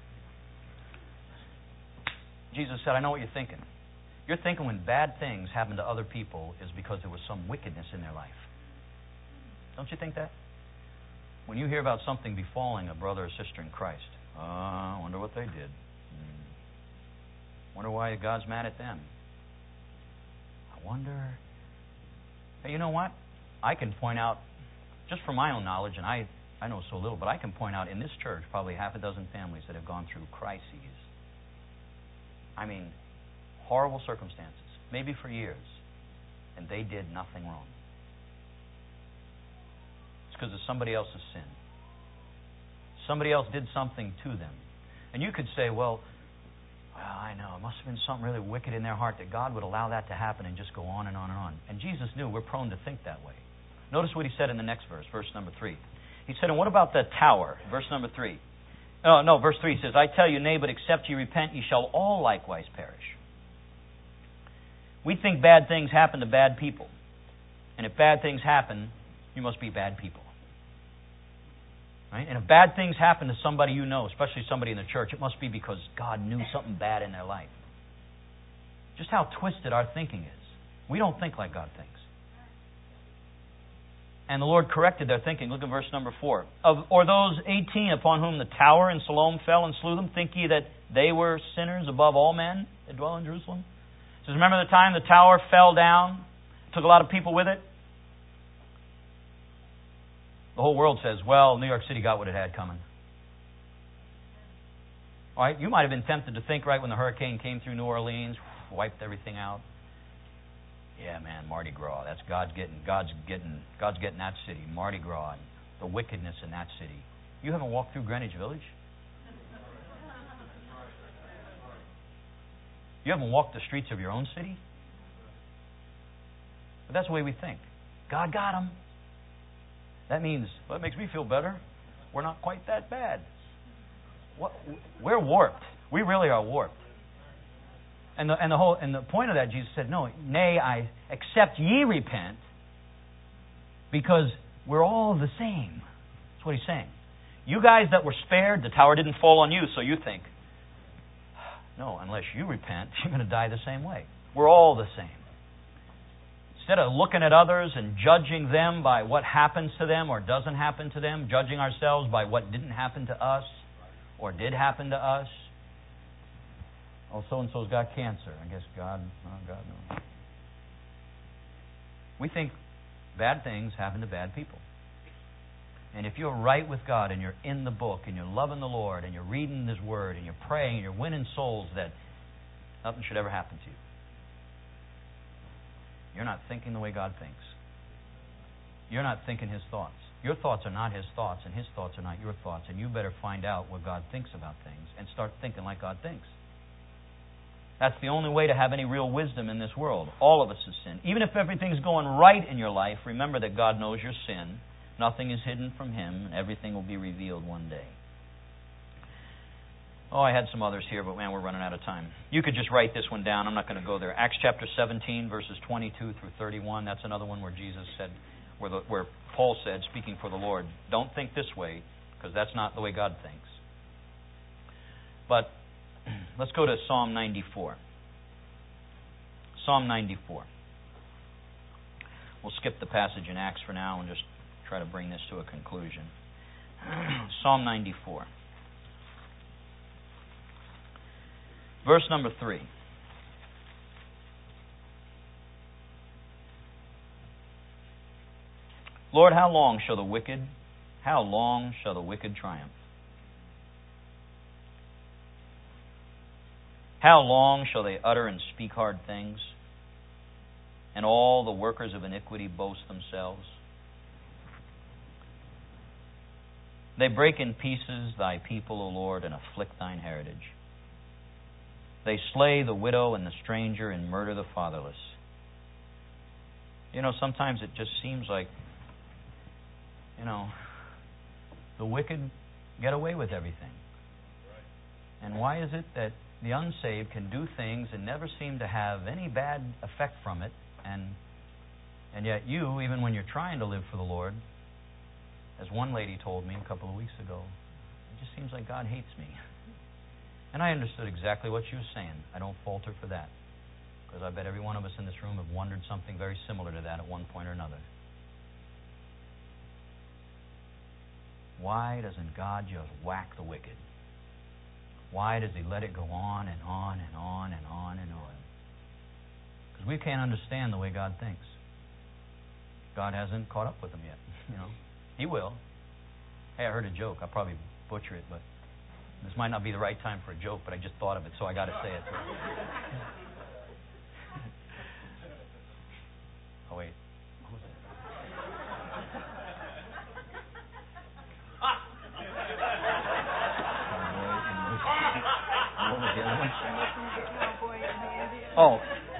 Jesus said, I know what you're thinking. You're thinking when bad things happen to other people is because there was some wickedness in their life. Don't you think that? When you hear about something befalling a brother or sister in Christ, oh, I wonder what they did. Hmm. Wonder why God's mad at them. I wonder... Hey, you know what? I can point out, just from my own knowledge, and I, I know so little, but I can point out in this church probably half a dozen families that have gone through crises. I mean, horrible circumstances, maybe for years, and they did nothing wrong. It's because of somebody else's sin. Somebody else did something to them. And you could say, well, well, I know, it must have been something really wicked in their heart that God would allow that to happen and just go on and on and on. And Jesus knew we're prone to think that way. Notice what he said in the next verse, verse number three. He said, and what about the tower? Verse number three. No, no, verse three says, I tell you, nay, but except ye repent, ye shall all likewise perish. We think bad things happen to bad people. And if bad things happen, you must be bad people. Right? And if bad things happen to somebody you know, especially somebody in the church, it must be because God knew something bad in their life. Just how twisted our thinking is. We don't think like God thinks. And the Lord corrected their thinking. Look at verse number four. Of, or those eighteen upon whom the tower in Siloam fell and slew them, think ye that they were sinners above all men that dwell in Jerusalem? It says, remember the time the tower fell down? Took a lot of people with it? The whole world says, well, New York City got what it had coming. All right, you might have been tempted to think right when the hurricane came through New Orleans, wiped everything out. Yeah, man, Mardi Gras. That's God's getting, God's getting, God's getting that city, Mardi Gras, and the wickedness in that city. You haven't walked through Greenwich Village? You haven't walked the streets of your own city? But that's the way we think. God got them. That means, well, it makes me feel better. We're not quite that bad. What, we're warped. We really are warped. And the, and the whole and the point of that, Jesus said, no, nay, I except ye repent, because we're all the same. That's what he's saying. You guys that were spared, the tower didn't fall on you, so you think, no, unless you repent, you're going to die the same way. We're all the same. Instead of looking at others and judging them by what happens to them or doesn't happen to them, judging ourselves by what didn't happen to us or did happen to us. Oh, so-and-so's got cancer. I guess God, oh, God knows. We think bad things happen to bad people. And if you're right with God and you're in the book and you're loving the Lord and you're reading His Word and you're praying and you're winning souls, that nothing should ever happen to you. You're not thinking the way God thinks. You're not thinking His thoughts. Your thoughts are not His thoughts, and His thoughts are not your thoughts. And you better find out what God thinks about things and start thinking like God thinks. That's the only way to have any real wisdom in this world. All of us have sinned. Even if everything's going right in your life, remember that God knows your sin. Nothing is hidden from Him, and everything will be revealed one day. Oh, I had some others here, but man, we're running out of time. You could just write this one down. I'm not going to go there. Acts chapter seventeen, verses twenty-two through thirty-one. That's another one where Jesus said, where, the, where Paul said, speaking for the Lord, don't think this way, because that's not the way God thinks. But let's go to Psalm ninety-four. Psalm ninety-four. We'll skip the passage in Acts for now and just try to bring this to a conclusion. Psalm ninety-four. Verse number three. Lord, how long shall the wicked, how long shall the wicked triumph? How long shall they utter and speak hard things, and all the workers of iniquity boast themselves? They break in pieces thy people, O Lord, and afflict thine heritage. They slay the widow and the stranger and murder the fatherless. You know, sometimes it just seems like, you know, the wicked get away with everything. And why is it that the unsaved can do things and never seem to have any bad effect from it, and and yet you, even when you're trying to live for the Lord, as one lady told me a couple of weeks ago, it just seems like God hates me. And I understood exactly what she was saying. I don't falter for that, because I bet every one of us in this room have wondered something very similar to that at one point or another. Why doesn't God just whack the wicked? Why does He let it go on and on and on and on and on? Because we can't understand the way God thinks. God hasn't caught up with them yet. You know, He will. Hey, I heard a joke. I'll probably butcher it, but this might not be the right time for a joke, but I just thought of it, so I got to say it. Oh, wait. What was it? What was the other one? Oh.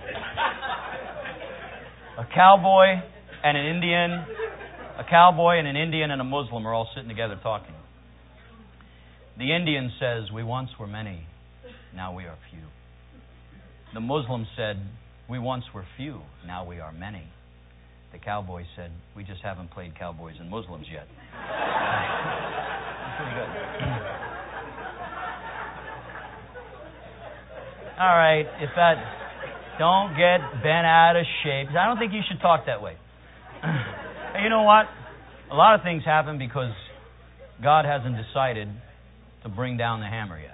A cowboy and an Indian, a cowboy and an Indian and a Muslim are all sitting together talking. The Indian says, we once were many, now we are few. The Muslim said, we once were few, now we are many. The cowboy said, we just haven't played cowboys and Muslims yet. Pretty good. All right, if that, don't get bent out of shape. I don't think you should talk that way. Hey, you know what? A lot of things happen because God hasn't decided to bring down the hammer yet.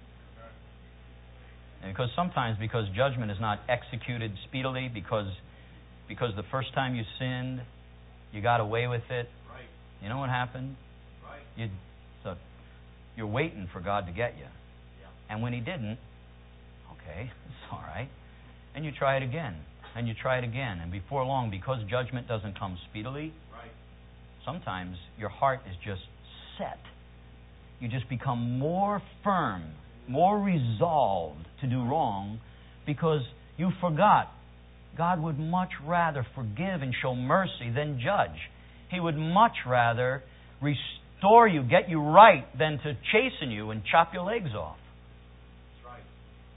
And because sometimes because judgment is not executed speedily, because because the first time you sinned, you got away with it. Right. You know what happened? Right. You so you're waiting for God to get you. Yeah. And when He didn't, okay, it's all right. And you try it again. And you try it again. And before long, because judgment doesn't come speedily, Right. sometimes your heart is just set. You just become more firm, more resolved to do wrong because you forgot God would much rather forgive and show mercy than judge. He would much rather restore you, get you right, than to chasten you and chop your legs off. That's right.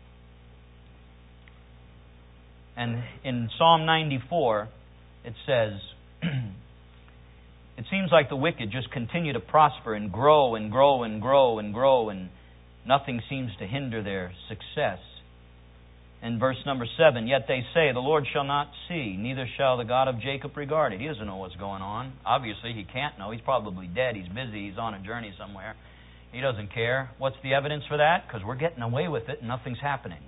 And in Psalm ninety-four, it says, it seems like the wicked just continue to prosper and grow and grow and grow and grow, and nothing seems to hinder their success. In verse number seven, yet they say, the Lord shall not see, neither shall the God of Jacob regard it. He doesn't know what's going on. Obviously, he can't know. He's probably dead. He's busy. He's on a journey somewhere. He doesn't care. What's the evidence for that? Because we're getting away with it and nothing's happening.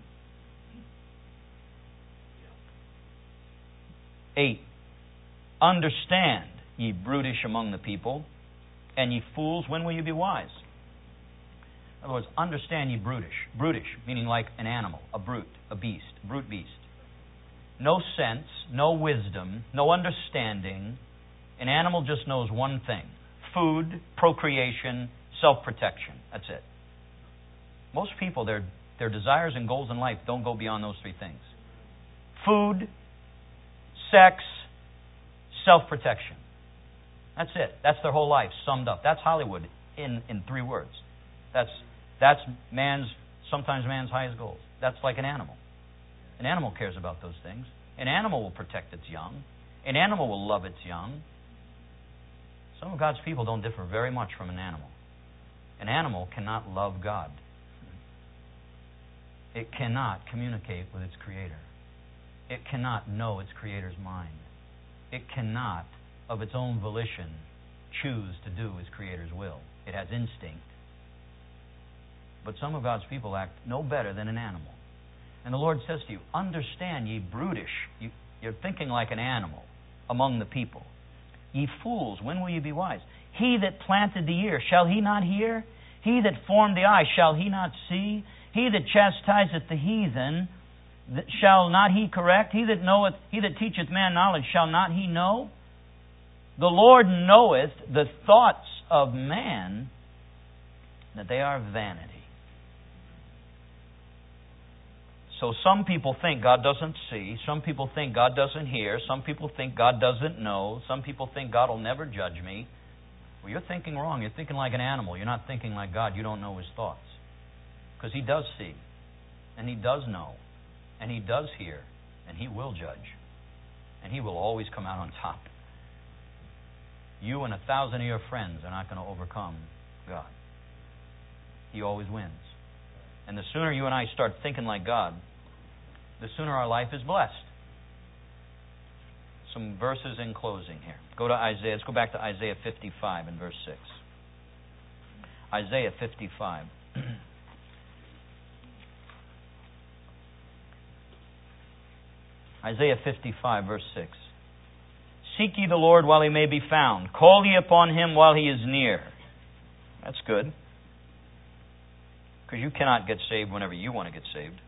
Eight, understand, ye brutish among the people, and ye fools, when will you be wise? In other words, understand ye brutish. Brutish, meaning like an animal, a brute, a beast, brute beast. No sense, no wisdom, no understanding. An animal just knows one thing: food, procreation, self-protection. That's it. Most people, they're their desires and goals in life don't go beyond those three things. Food, sex, self-protection. That's it. That's their whole life summed up. That's Hollywood in, in three words. That's that's man's, sometimes man's highest goals. That's like an animal. An animal cares about those things. An animal will protect its young. An animal will love its young. Some of God's people don't differ very much from an animal. An animal cannot love God. It cannot communicate with its Creator. It cannot know its Creator's mind. It cannot, of its own volition, choose to do its Creator's will. It has instinct. But some of God's people act no better than an animal. And the Lord says to you, understand, ye brutish. You, you're thinking like an animal among the people. Ye fools, when will you be wise? He that planted the ear, shall he not hear? He that formed the eye, shall he not see? He that chastiseth the heathen, shall not he correct? He that knoweth, he that teacheth man knowledge, shall not he know? The Lord knoweth the thoughts of man, that they are vanity. So some people think God doesn't see. Some people think God doesn't hear. Some people think God doesn't know. Some people think God will never judge me. Well, you're thinking wrong. You're thinking like an animal. You're not thinking like God. You don't know His thoughts. Because He does see. And He does know. And He does hear. And He will judge. And He will always come out on top. You and a thousand of your friends are not going to overcome God. He always wins. And the sooner you and I start thinking like God, the sooner our life is blessed. Some verses in closing here. Go to Isaiah. Let's go back to Isaiah fifty-five and verse six. Isaiah fifty-five. Isaiah fifty-five, verse six. Seek ye the Lord while He may be found. Call ye upon Him while He is near. That's good. Because you cannot get saved whenever you want to get saved.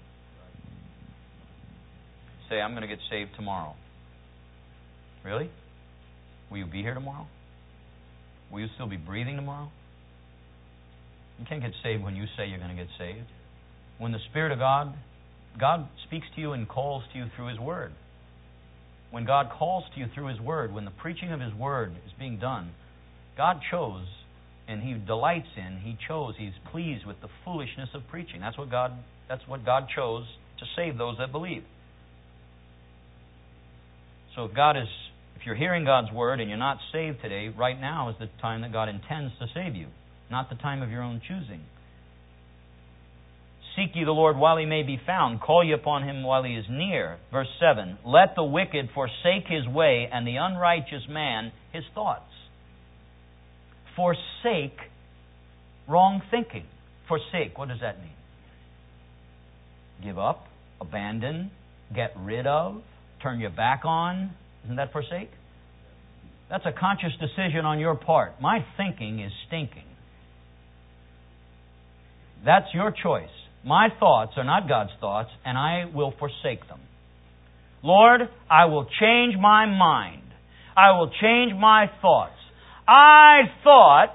Say, I'm going to get saved tomorrow. Really? Will you be here tomorrow? Will you still be breathing tomorrow? You can't get saved when you say you're going to get saved. When the Spirit of God, God speaks to you and calls to you through His Word. When God calls to you through His Word, when the preaching of His Word is being done, God chose and He delights in, He chose, He's pleased with the foolishness of preaching. That's what God, that's what God chose to save those that believe. So if God is, if you're hearing God's Word and you're not saved today, right now is the time that God intends to save you, not the time of your own choosing. Seek ye the Lord while He may be found. Call ye upon Him while He is near. Verse seven. Let the wicked forsake his way, and the unrighteous man his thoughts. Forsake wrong thinking. Forsake, what does that mean? Give up, abandon, get rid of, turn your back on. Isn't that forsake? That's a conscious decision on your part. My thinking is stinking. That's your choice. My thoughts are not God's thoughts, and I will forsake them. Lord, I will change my mind. I will change my thoughts. I thought,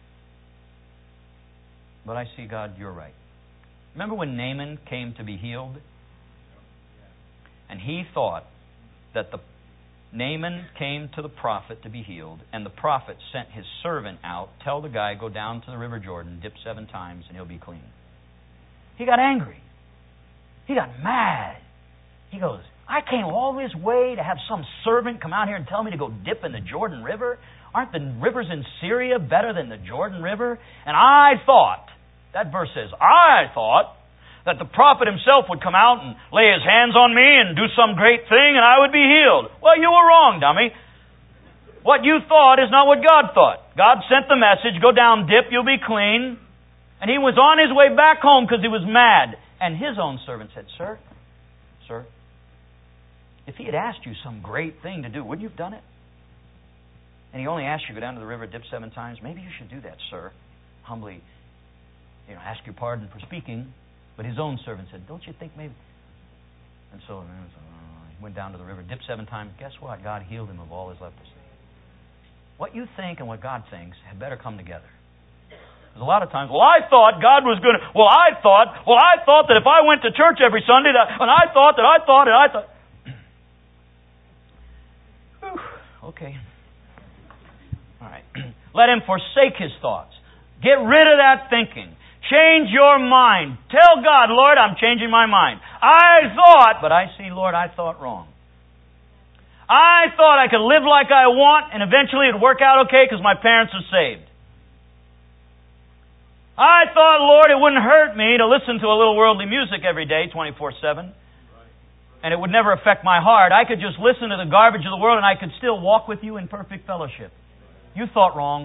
but I see, God, you're right. Remember when Naaman came to be healed? And he thought that the Naaman came to the prophet to be healed, and the prophet sent his servant out, tell the guy, go down to the River Jordan, dip seven times, and he'll be clean. He got angry. He got mad. He goes, I came all this way to have some servant come out here and tell me to go dip in the Jordan River? Aren't the rivers in Syria better than the Jordan River? And I thought, that verse says, I thought that the prophet himself would come out and lay his hands on me and do some great thing and I would be healed. Well, you were wrong, dummy. What you thought is not what God thought. God sent the message, go down, dip, you'll be clean. And he was on his way back home because he was mad. And his own servant said, Sir, sir, if he had asked you some great thing to do, wouldn't you have done it? And he only asked you to go down to the river, dip seven times. Maybe you should do that, sir. Humbly, you know, ask your pardon for speaking. But his own servant said, don't you think maybe... And so uh, he went down to the river, dipped seven times. Guess what? God healed him of all his leprosy. What you think and what God thinks had better come together. There's a lot of times, well, I thought God was going to, well, I thought, well, I thought that if I went to church every Sunday, that, and I thought that I thought and I thought. Whew, okay. All right. Let him forsake his thoughts. Get rid of that thinking. Change your mind. Tell God, Lord, I'm changing my mind. I thought, but I see, Lord, I thought wrong. I thought I could live like I want and eventually it'd work out okay because my parents are saved. I thought, Lord, it wouldn't hurt me to listen to a little worldly music every day, twenty-four seven. And it would never affect my heart. I could just listen to the garbage of the world and I could still walk with you in perfect fellowship. You thought wrong.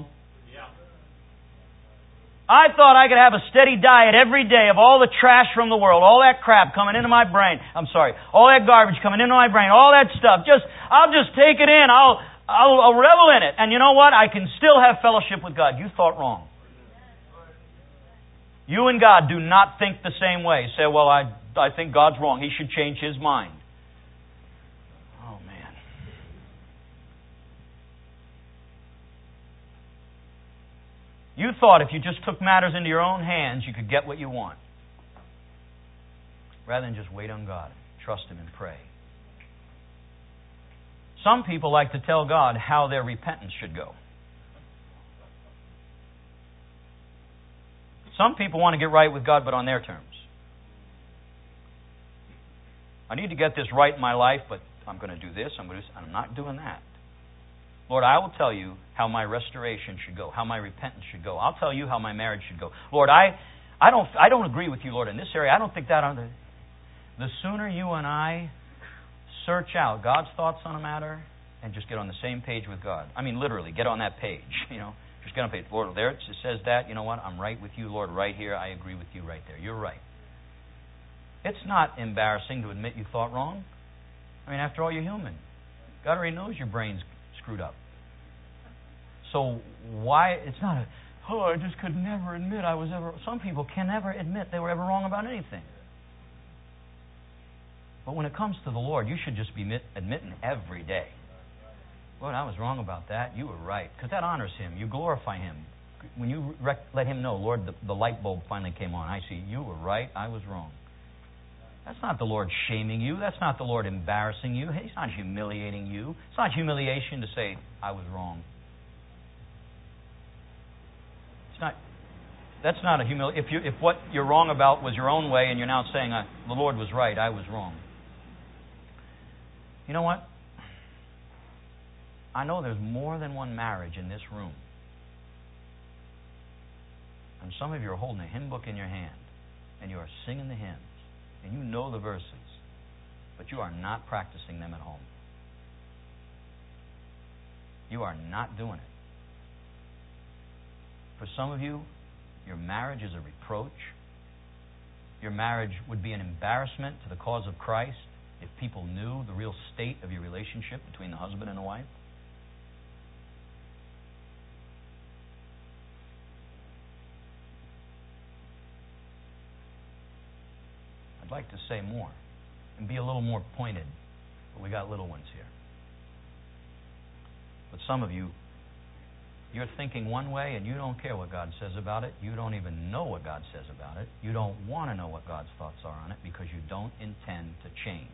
I thought I could have a steady diet every day of all the trash from the world, all that crap coming into my brain. I'm sorry, all that garbage coming into my brain, all that stuff. Just, I'll just take it in. I'll, I'll, I'll revel in it. And you know what? I can still have fellowship with God. You thought wrong. You and God do not think the same way. Say, well, I, I think God's wrong. He should change His mind. Oh, man. You thought if you just took matters into your own hands, you could get what you want. Rather than just wait on God, trust Him and pray. Some people like to tell God how their repentance should go. Some people want to get right with God, but on their terms. I need to get this right in my life, but I'm going to do this, I'm going to do this. I'm not doing that. Lord, I will tell you how my restoration should go, how my repentance should go. I'll tell you how my marriage should go. Lord, I, I don't I don't agree with you, Lord, in this area. I don't think that on the the sooner you and I search out God's thoughts on a matter and just get on the same page with God. I mean, literally, get on that page, you know. Just get on the page. Lord, there it says that. You know what? I'm right with you, Lord, right here. I agree with you right there. You're right. It's not embarrassing to admit you thought wrong. I mean, after all, you're human. God already knows your brain's screwed up. So why, it's not a, oh, I just could never admit I was ever, some people can never admit they were ever wrong about anything. But when it comes to the Lord, you should just be admit, admitting every day, Lord, I was wrong about that. You were right. Because that honors Him. You glorify Him. When you rec- let Him know, Lord, the, the light bulb finally came on. I see, you were right. I was wrong. That's not the Lord shaming you. That's not the Lord embarrassing you. He's not humiliating you. It's not humiliation to say, I was wrong. It's not. That's not a humili- If you if what you're wrong about was your own way and you're now saying, uh, the Lord was right, I was wrong. You know what? I know there's more than one marriage in this room. And some of you are holding a hymn book in your hand and you are singing the hymns. And you know the verses, but you are not practicing them at home. You are not doing it. For some of you, your marriage is a reproach. Your marriage would be an embarrassment to the cause of Christ if people knew the real state of your relationship between the husband and the wife. I'd like to say more and be a little more pointed, but we got little ones here. But some of you, you're thinking one way and you don't care what God says about it. You don't even know what God says about it. You don't want to know what God's thoughts are on it because you don't intend to change.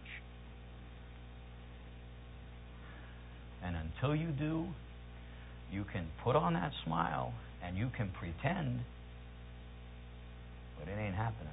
And until you do, you can put on that smile and you can pretend, but it ain't happening.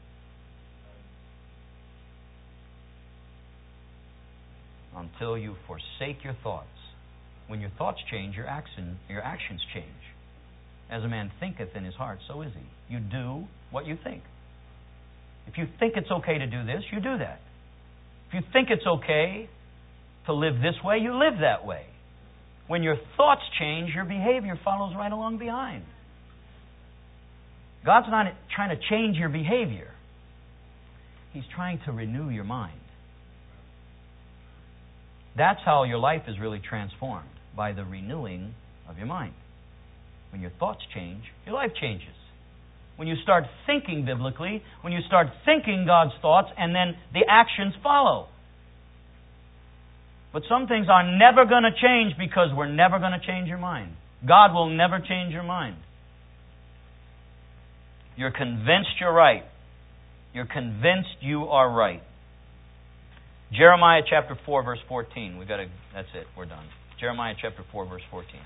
Until you forsake your thoughts. When your thoughts change, your action, your actions change. As a man thinketh in his heart, so is he. You do what you think. If you think it's okay to do this, you do that. If you think it's okay to live this way, you live that way. When your thoughts change, your behavior follows right along behind. God's not trying to change your behavior. He's trying to renew your mind. That's how your life is really transformed, by the renewing of your mind. When your thoughts change, your life changes. When you start thinking biblically, when you start thinking God's thoughts, and then the actions follow. But some things are never going to change because we're never going to change your mind. God will never change your mind. You're convinced you're right. You're convinced you are right. Jeremiah chapter four, verse fourteen. We got to. That's it. We're done. Jeremiah chapter four, verse fourteen.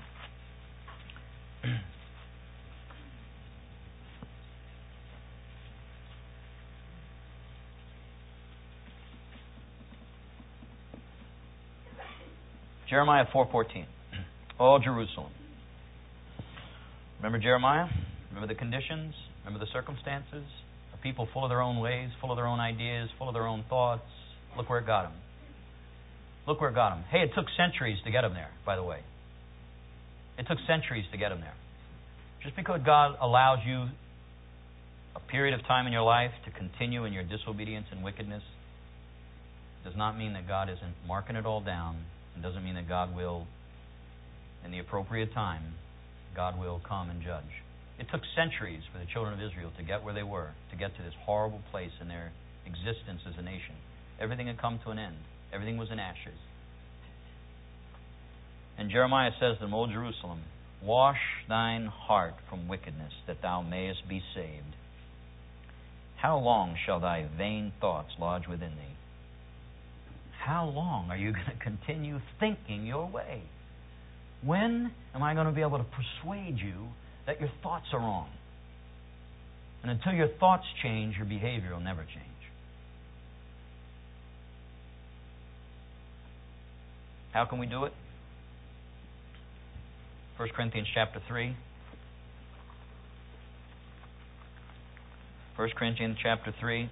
Jeremiah four fourteen. Oh, Jerusalem. Remember Jeremiah? Remember the conditions? Remember the circumstances? A people full of their own ways, full of their own ideas, full of their own thoughts. Look where it got them. Look where it got them. Hey, it took centuries to get them there, by the way. It took centuries to get them there. Just because God allows you a period of time in your life to continue in your disobedience and wickedness does not mean that God isn't marking it all down. It doesn't mean that God will, in the appropriate time, God will come and judge. It took centuries for the children of Israel to get where they were, to get to this horrible place in their existence as a nation. Everything had come to an end. Everything was in ashes. And Jeremiah says to them, O Jerusalem, wash thine heart from wickedness, that thou mayest be saved. How long shall thy vain thoughts lodge within thee? How long are you going to continue thinking your way? When am I going to be able to persuade you that your thoughts are wrong? And until your thoughts change, your behavior will never change. How can we do it? First Corinthians chapter three. First Corinthians chapter three.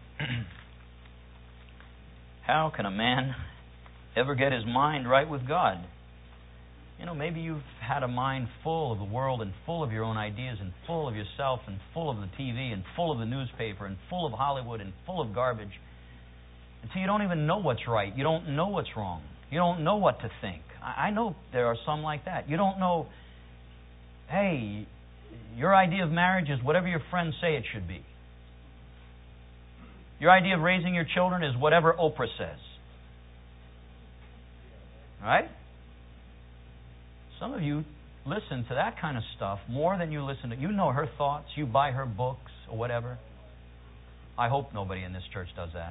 How can a man ever get his mind right with God? You know, maybe you've had a mind full of the world and full of your own ideas and full of yourself and full of the T V and full of the newspaper and full of Hollywood and full of garbage until you don't even know what's right. You don't know what's wrong. You don't know what to think. I know there are some like that. You don't know, hey, your idea of marriage is whatever your friends say it should be. Your idea of raising your children is whatever Oprah says. Right? Some of you listen to that kind of stuff more than you listen to... You know her thoughts. You buy her books or whatever. I hope nobody in this church does that.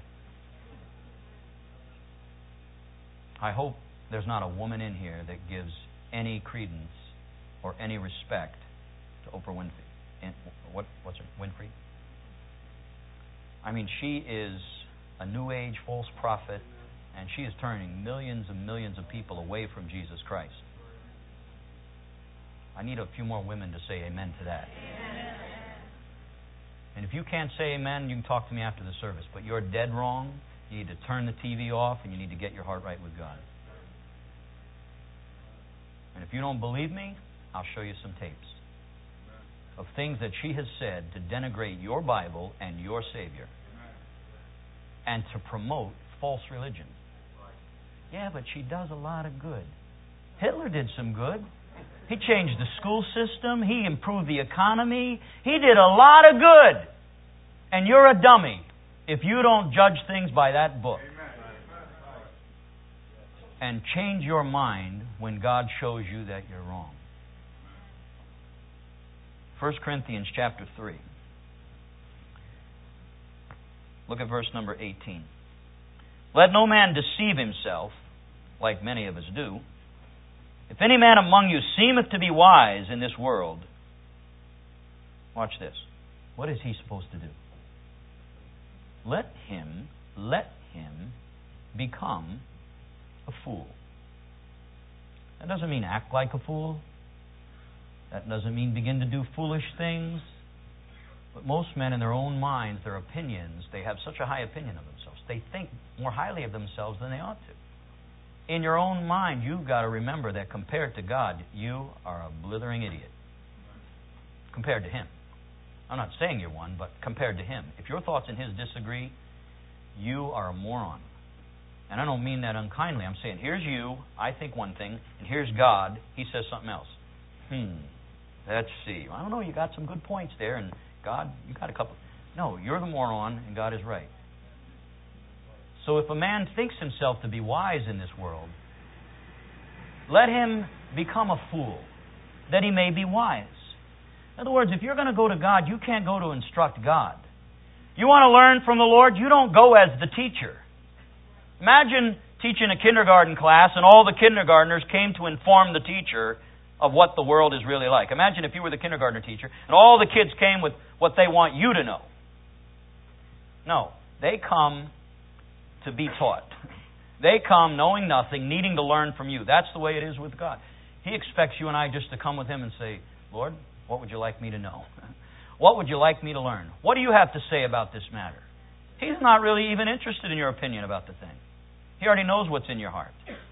I hope there's not a woman in here that gives any credence or any respect to Oprah Winfrey. In, what, what's her? Winfrey? I mean, she is a New Age false prophet, and she is turning millions and millions of people away from Jesus Christ. I need a few more women to say amen to that. Amen. And if you can't say amen, you can talk to me after the service. But you're dead wrong. You need to turn the T V off, and you need to get your heart right with God. And if you don't believe me, I'll show you some tapes of things that she has said to denigrate your Bible and your Savior and to promote false religion. Yeah, but she does a lot of good. Hitler did some good. He changed the school system. He improved the economy. He did a lot of good. And you're a dummy if you don't judge things by that book. And change your mind when God shows you that you're wrong. First Corinthians chapter three. Look at verse number eighteen. Let no man deceive himself, like many of us do. If any man among you seemeth to be wise in this world, watch this. What is he supposed to do? Let him, let him become a fool. That doesn't mean act like a fool. That doesn't mean begin to do foolish things. But most men in their own minds, their opinions, they have such a high opinion of themselves. They think more highly of themselves than they ought to. In your own mind, you've got to remember that compared to God, you are a blithering idiot. Compared to Him. I'm not saying you're one, but compared to Him. If your thoughts and His disagree, you are a moron. And I don't mean that unkindly. I'm saying, here's you, I think one thing, and here's God, He says something else. Hmm, let's see. I don't know, you got some good points there, and God, you got a couple. No, you're the moron, and God is right. So if a man thinks himself to be wise in this world, let him become a fool, that he may be wise. In other words, if you're going to go to God, you can't go to instruct God. You want to learn from the Lord, you don't go as the teacher. Imagine teaching a kindergarten class and all the kindergartners came to inform the teacher of what the world is really like. Imagine if you were the kindergartner teacher and all the kids came with what they want you to know. No, they come to be taught. They come knowing nothing, needing to learn from you. That's the way it is with God. He expects you and I just to come with Him and say, Lord, what would you like me to know? What would you like me to learn? What do you have to say about this matter? He's not really even interested in your opinion about the thing. He already knows what's in your heart.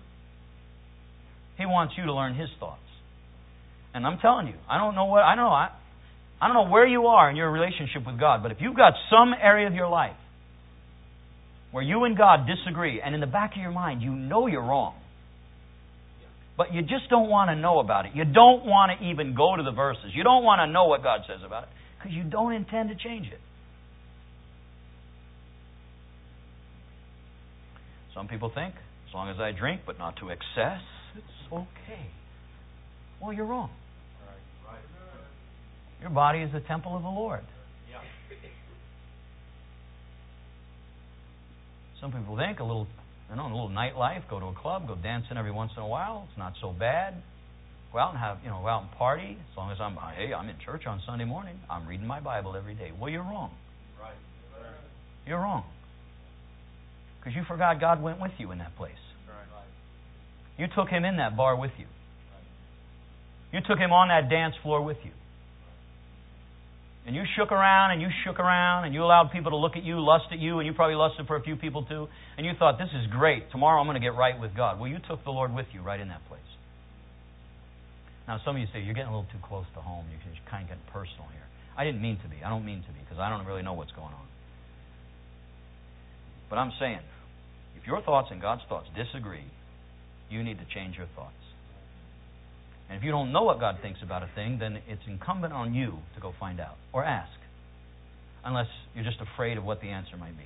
He wants you to learn His thoughts. And I'm telling you, I don't know what I know. I, I don't know where you are in your relationship with God, but if you've got some area of your life where you and God disagree, and in the back of your mind you know you're wrong, but you just don't want to know about it. You don't want to even go to the verses. You don't want to know what God says about it because you don't intend to change it. Some people think, as long as I drink, but not to excess, it's okay. Well, you're wrong. Your body is the temple of the Lord. Some people think a little, you know, a little nightlife, go to a club, go dancing every once in a while. It's not so bad. Go out and have, you know, go out and party. As long as I'm, hey, I'm in church on Sunday morning. I'm reading my Bible every day. Well, you're wrong. Right. You're wrong. Because you forgot God went with you in that place. You took Him in that bar with you. You took Him on that dance floor with you. And you shook around and you shook around and you allowed people to look at you, lust at you, and you probably lusted for a few people too. And you thought, this is great. Tomorrow I'm going to get right with God. Well, you took the Lord with you right in that place. Now, some of you say, you're getting a little too close to home. You're kind of getting personal here. I didn't mean to be. I don't mean to be because I don't really know what's going on. But I'm saying, if your thoughts and God's thoughts disagree, you need to change your thoughts. And if you don't know what God thinks about a thing, then it's incumbent on you to go find out or ask. Unless you're just afraid of what the answer might be.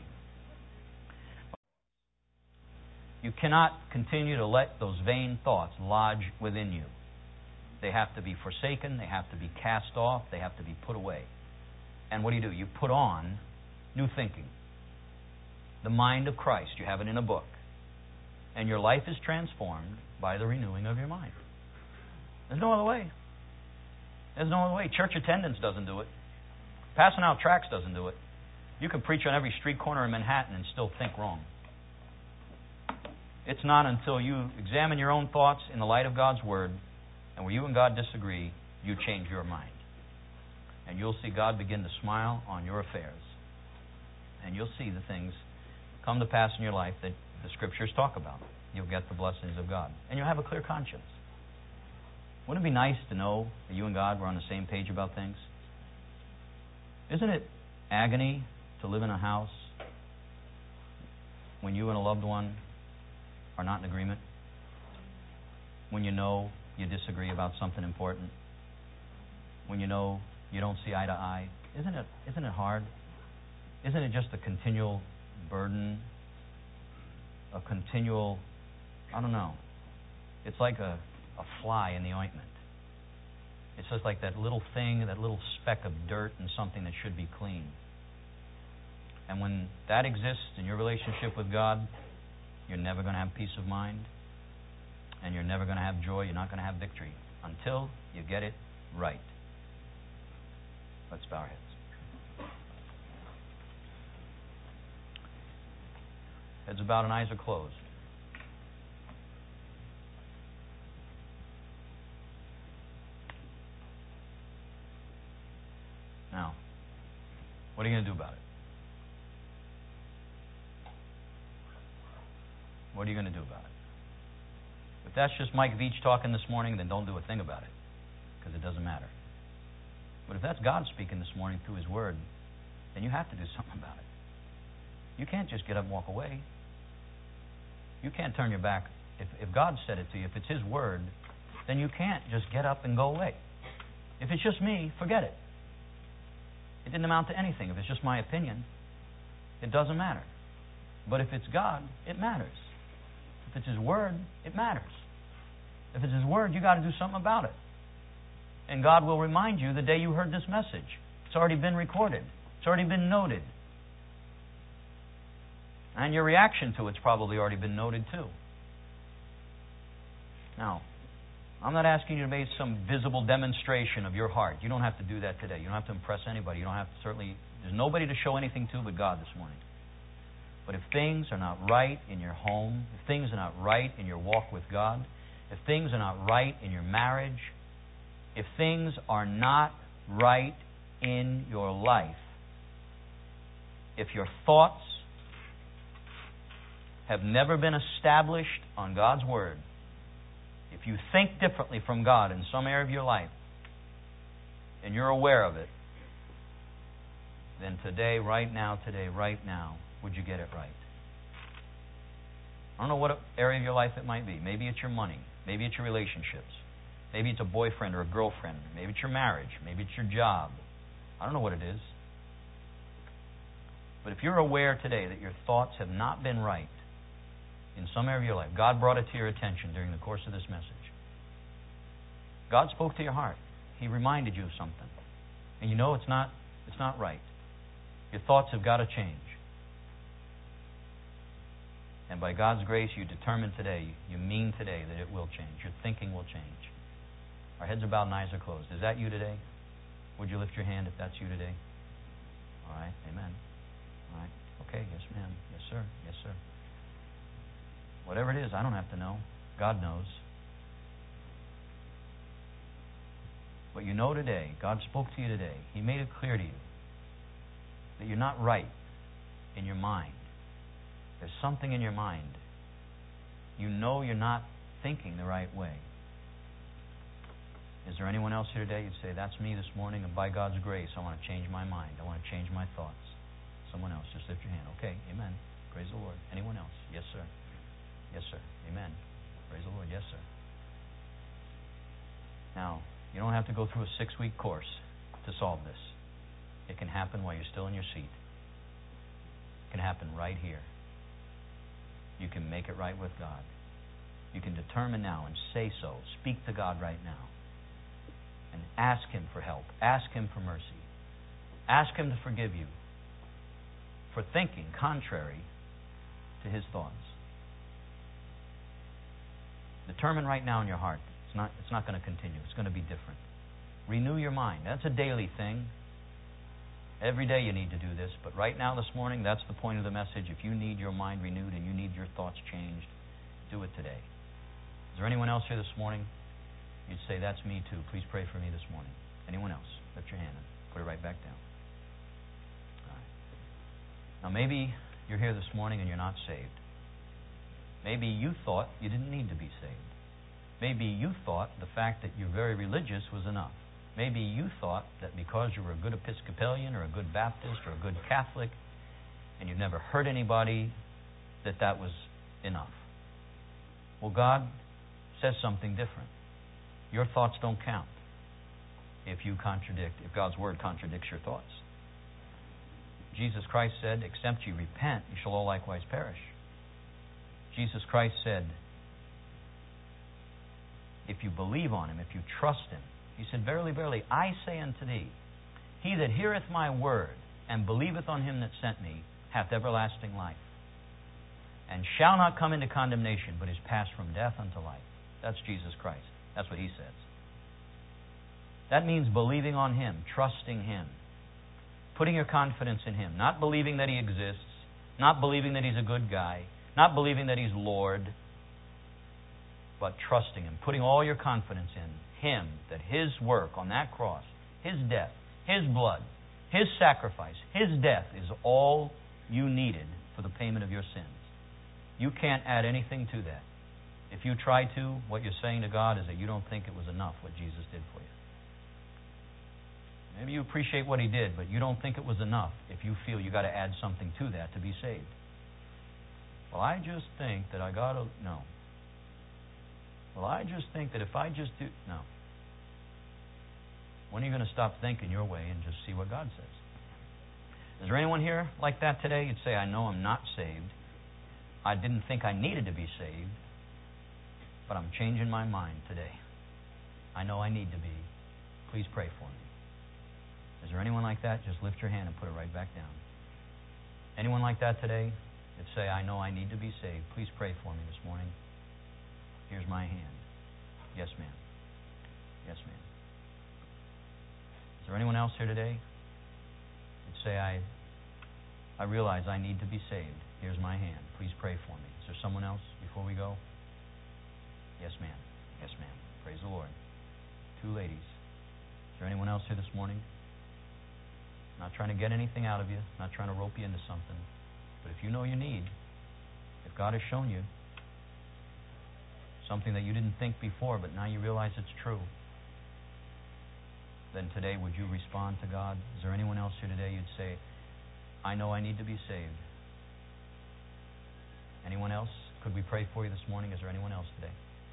You cannot continue to let those vain thoughts lodge within you. They have to be forsaken. They have to be cast off. They have to be put away. And what do you do? You put on new thinking. The mind of Christ. You have it in a book. And your life is transformed by the renewing of your mind. There's no other way. There's no other way. Church attendance doesn't do it. Passing out tracts doesn't do it. You can preach on every street corner in Manhattan and still think wrong. It's not until you examine your own thoughts in the light of God's Word, and where you and God disagree, you change your mind. And you'll see God begin to smile on your affairs. And you'll see the things come to pass in your life that the Scriptures talk about. You'll get the blessings of God. And you'll have a clear conscience. Wouldn't it be nice to know that you and God were on the same page about things? Isn't it agony to live in a house when you and a loved one are not in agreement? When you know you disagree about something important? When you know you don't see eye to eye? Isn't it, isn't it hard? Isn't it just a continual burden? A continual, I don't know. It's like a a fly in the ointment. It's just like that little thing, that little speck of dirt in something that should be clean. And when that exists in your relationship with God, you're never going to have peace of mind, and you're never going to have joy. You're not going to have victory until you get it right. Let's bow our heads. Heads are bowed and eyes are closed. Now, what are you going to do about it? What are you going to do about it? If that's just Mike Veach talking this morning, then don't do a thing about it, because it doesn't matter. But if that's God speaking this morning through His Word, then you have to do something about it. You can't just get up and walk away. You can't turn your back. If, if God said it to you, if it's His Word, then you can't just get up and go away. If it's just me, forget it. It didn't amount to anything. If it's just my opinion, it doesn't matter. But if it's God, it matters. If it's His Word, it matters. If it's His Word, you got to do something about it. And God will remind you the day you heard this message. It's already been recorded. It's already been noted. And your reaction to it's probably already been noted too. Now, I'm not asking you to make some visible demonstration of your heart. You don't have to do that today. You don't have to impress anybody. You don't have to certainly... There's nobody to show anything to but God this morning. But if things are not right in your home, if things are not right in your walk with God, if things are not right in your marriage, if things are not right in your life, if your thoughts have never been established on God's Word, if you think differently from God in some area of your life, and you're aware of it, then today, right now, today, right now, would you get it right? I don't know what area of your life it might be. Maybe it's your money. Maybe it's your relationships. Maybe it's a boyfriend or a girlfriend. Maybe it's your marriage. Maybe it's your job. I don't know what it is. But if you're aware today that your thoughts have not been right in some area of your life, God brought it to your attention during the course of this message. God spoke to your heart. He reminded you of something. And you know it's not, it's not right. Your thoughts have got to change. And by God's grace, you determine today, you mean today that it will change. Your thinking will change. Our heads are bowed and eyes are closed. Is that you today? Would you lift your hand if that's you today? All right. Amen. All right. Okay. Yes, ma'am. Yes, sir. Yes, sir. Whatever it is, I don't have to know. God knows. But you know today, God spoke to you today. He made it clear to you that you're not right in your mind. There's something in your mind. You know you're not thinking the right way. Is there anyone else here today you'd say, that's me this morning, and by God's grace, I want to change my mind. I want to change my thoughts. Someone else, just lift your hand. Okay, amen. Praise the Lord. Anyone else? Yes, sir. Yes, sir. Amen. Praise the Lord. Yes, sir. Now, you don't have to go through a six-week course to solve this. It can happen while you're still in your seat. It can happen right here. You can make it right with God. You can determine now and say so. Speak to God right now. And ask Him for help. Ask Him for mercy. Ask Him to forgive you for thinking contrary to His thoughts. Determine right now in your heart. It's not, it's not going to continue. It's going to be different. Renew your mind. That's a daily thing. Every day you need to do this. But right now this morning, that's the point of the message. If you need your mind renewed and you need your thoughts changed, do it today. Is there anyone else here this morning? You'd say, that's me too. Please pray for me this morning. Anyone else? Lift your hand and put it right back down. All right. Now maybe you're here this morning and you're not saved. Maybe you thought you didn't need to be saved. Maybe you thought the fact that you're very religious was enough. Maybe you thought that because you were a good Episcopalian or a good Baptist or a good Catholic and you've never hurt anybody, that that was enough. Well, God says something different. Your thoughts don't count if you contradict, if God's Word contradicts your thoughts. Jesus Christ said, except you repent, you shall all likewise perish. Jesus Christ said, if you believe on Him, if you trust Him, He said, verily, verily, I say unto thee, he that heareth my word and believeth on Him that sent me hath everlasting life, and shall not come into condemnation, but is passed from death unto life. That's Jesus Christ. That's what He says. That means believing on Him, trusting Him, putting your confidence in Him, not believing that He exists, not believing that He's a good guy, not believing that He's Lord, but trusting Him, putting all your confidence in Him, that His work on that cross, His death, His blood, His sacrifice, His death is all you needed for the payment of your sins. You can't add anything to that. If you try to, what you're saying to God is that you don't think it was enough what Jesus did for you. Maybe you appreciate what He did, but you don't think it was enough if you feel you got to add something to that to be saved. Well, I just think that I got to... No. Well, I just think that if I just do... No. When are you going to stop thinking your way and just see what God says? Is there anyone here like that today? You'd say, I know I'm not saved. I didn't think I needed to be saved, but I'm changing my mind today. I know I need to be. Please pray for me. Is there anyone like that? Just lift your hand and put it right back down. Anyone like that today that say, I know I need to be saved? Please pray for me this morning. Here's my hand. Yes, ma'am. Yes, ma'am. Is there anyone else here today that say, I, I realize I need to be saved? Here's my hand. Please pray for me. Is there someone else before we go? Yes, ma'am. Yes, ma'am. Praise the Lord. Two ladies. Is there anyone else here this morning? Not trying to get anything out of you, not trying to rope you into something. But if you know you need, if God has shown you something that you didn't think before, but now you realize it's true, then today would you respond to God? Is there anyone else here today you'd say, I know I need to be saved? Anyone else? Could we pray for you this morning? Is there anyone else today?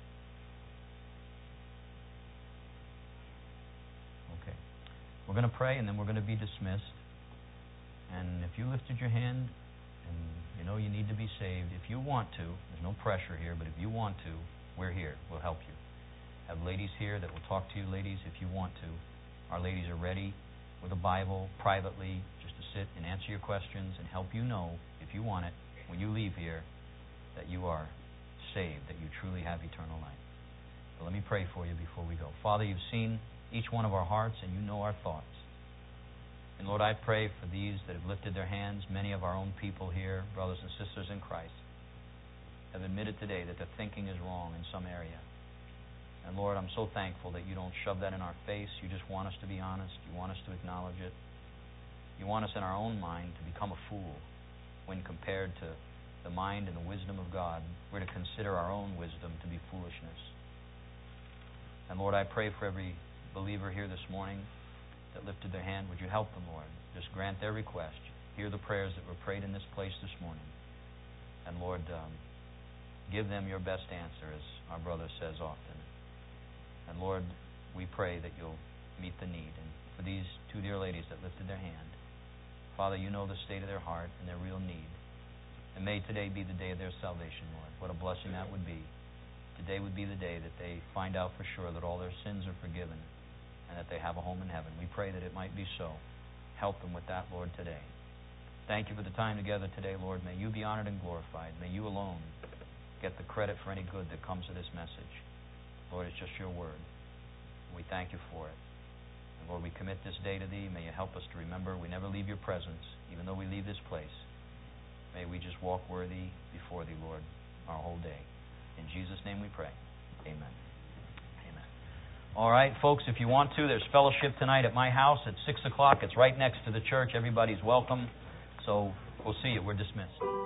Okay. We're going to pray and then we're going to be dismissed. And if you lifted your hand and you know you need to be saved, if you want to, there's no pressure here, but if you want to, we're here. We'll help you. Have ladies here that will talk to you, ladies, if you want to. Our ladies are ready with a Bible privately just to sit and answer your questions and help you know, if you want it, when you leave here, that you are saved, that you truly have eternal life. But let me pray for you before we go. Father, you've seen each one of our hearts and you know our thoughts. And Lord, I pray for these that have lifted their hands. Many of our own people here, brothers and sisters in Christ, have admitted today that their thinking is wrong in some area. And Lord, I'm so thankful that you don't shove that in our face. You just want us to be honest. You want us to acknowledge it. You want us in our own mind to become a fool when compared to the mind and the wisdom of God. We're to consider our own wisdom to be foolishness. And Lord, I pray for every believer here this morning that lifted their hand. Would you help them, Lord? Just grant their request. Hear the prayers that were prayed in this place this morning. And Lord, um, give them your best answer, as our brother says often. And Lord, we pray that you'll meet the need. And for these two dear ladies that lifted their hand, Father, you know the state of their heart and their real need. And may today be the day of their salvation, Lord. What a blessing that would be. Today would be the day that they find out for sure that all their sins are forgiven and that they have a home in heaven. We pray that it might be so. Help them with that, Lord, today. Thank you for the time together today, Lord. May you be honored and glorified. May you alone get the credit for any good that comes of this message. Lord, it's just your word. We thank you for it. And Lord, we commit this day to thee. May you help us to remember we never leave your presence, even though we leave this place. May we just walk worthy before thee, Lord, our whole day. In Jesus' name we pray. Amen. Amen. All right, folks, if you want to, there's fellowship tonight at my house at six o'clock. It's right next to the church. Everybody's welcome. So we'll see you. We're dismissed.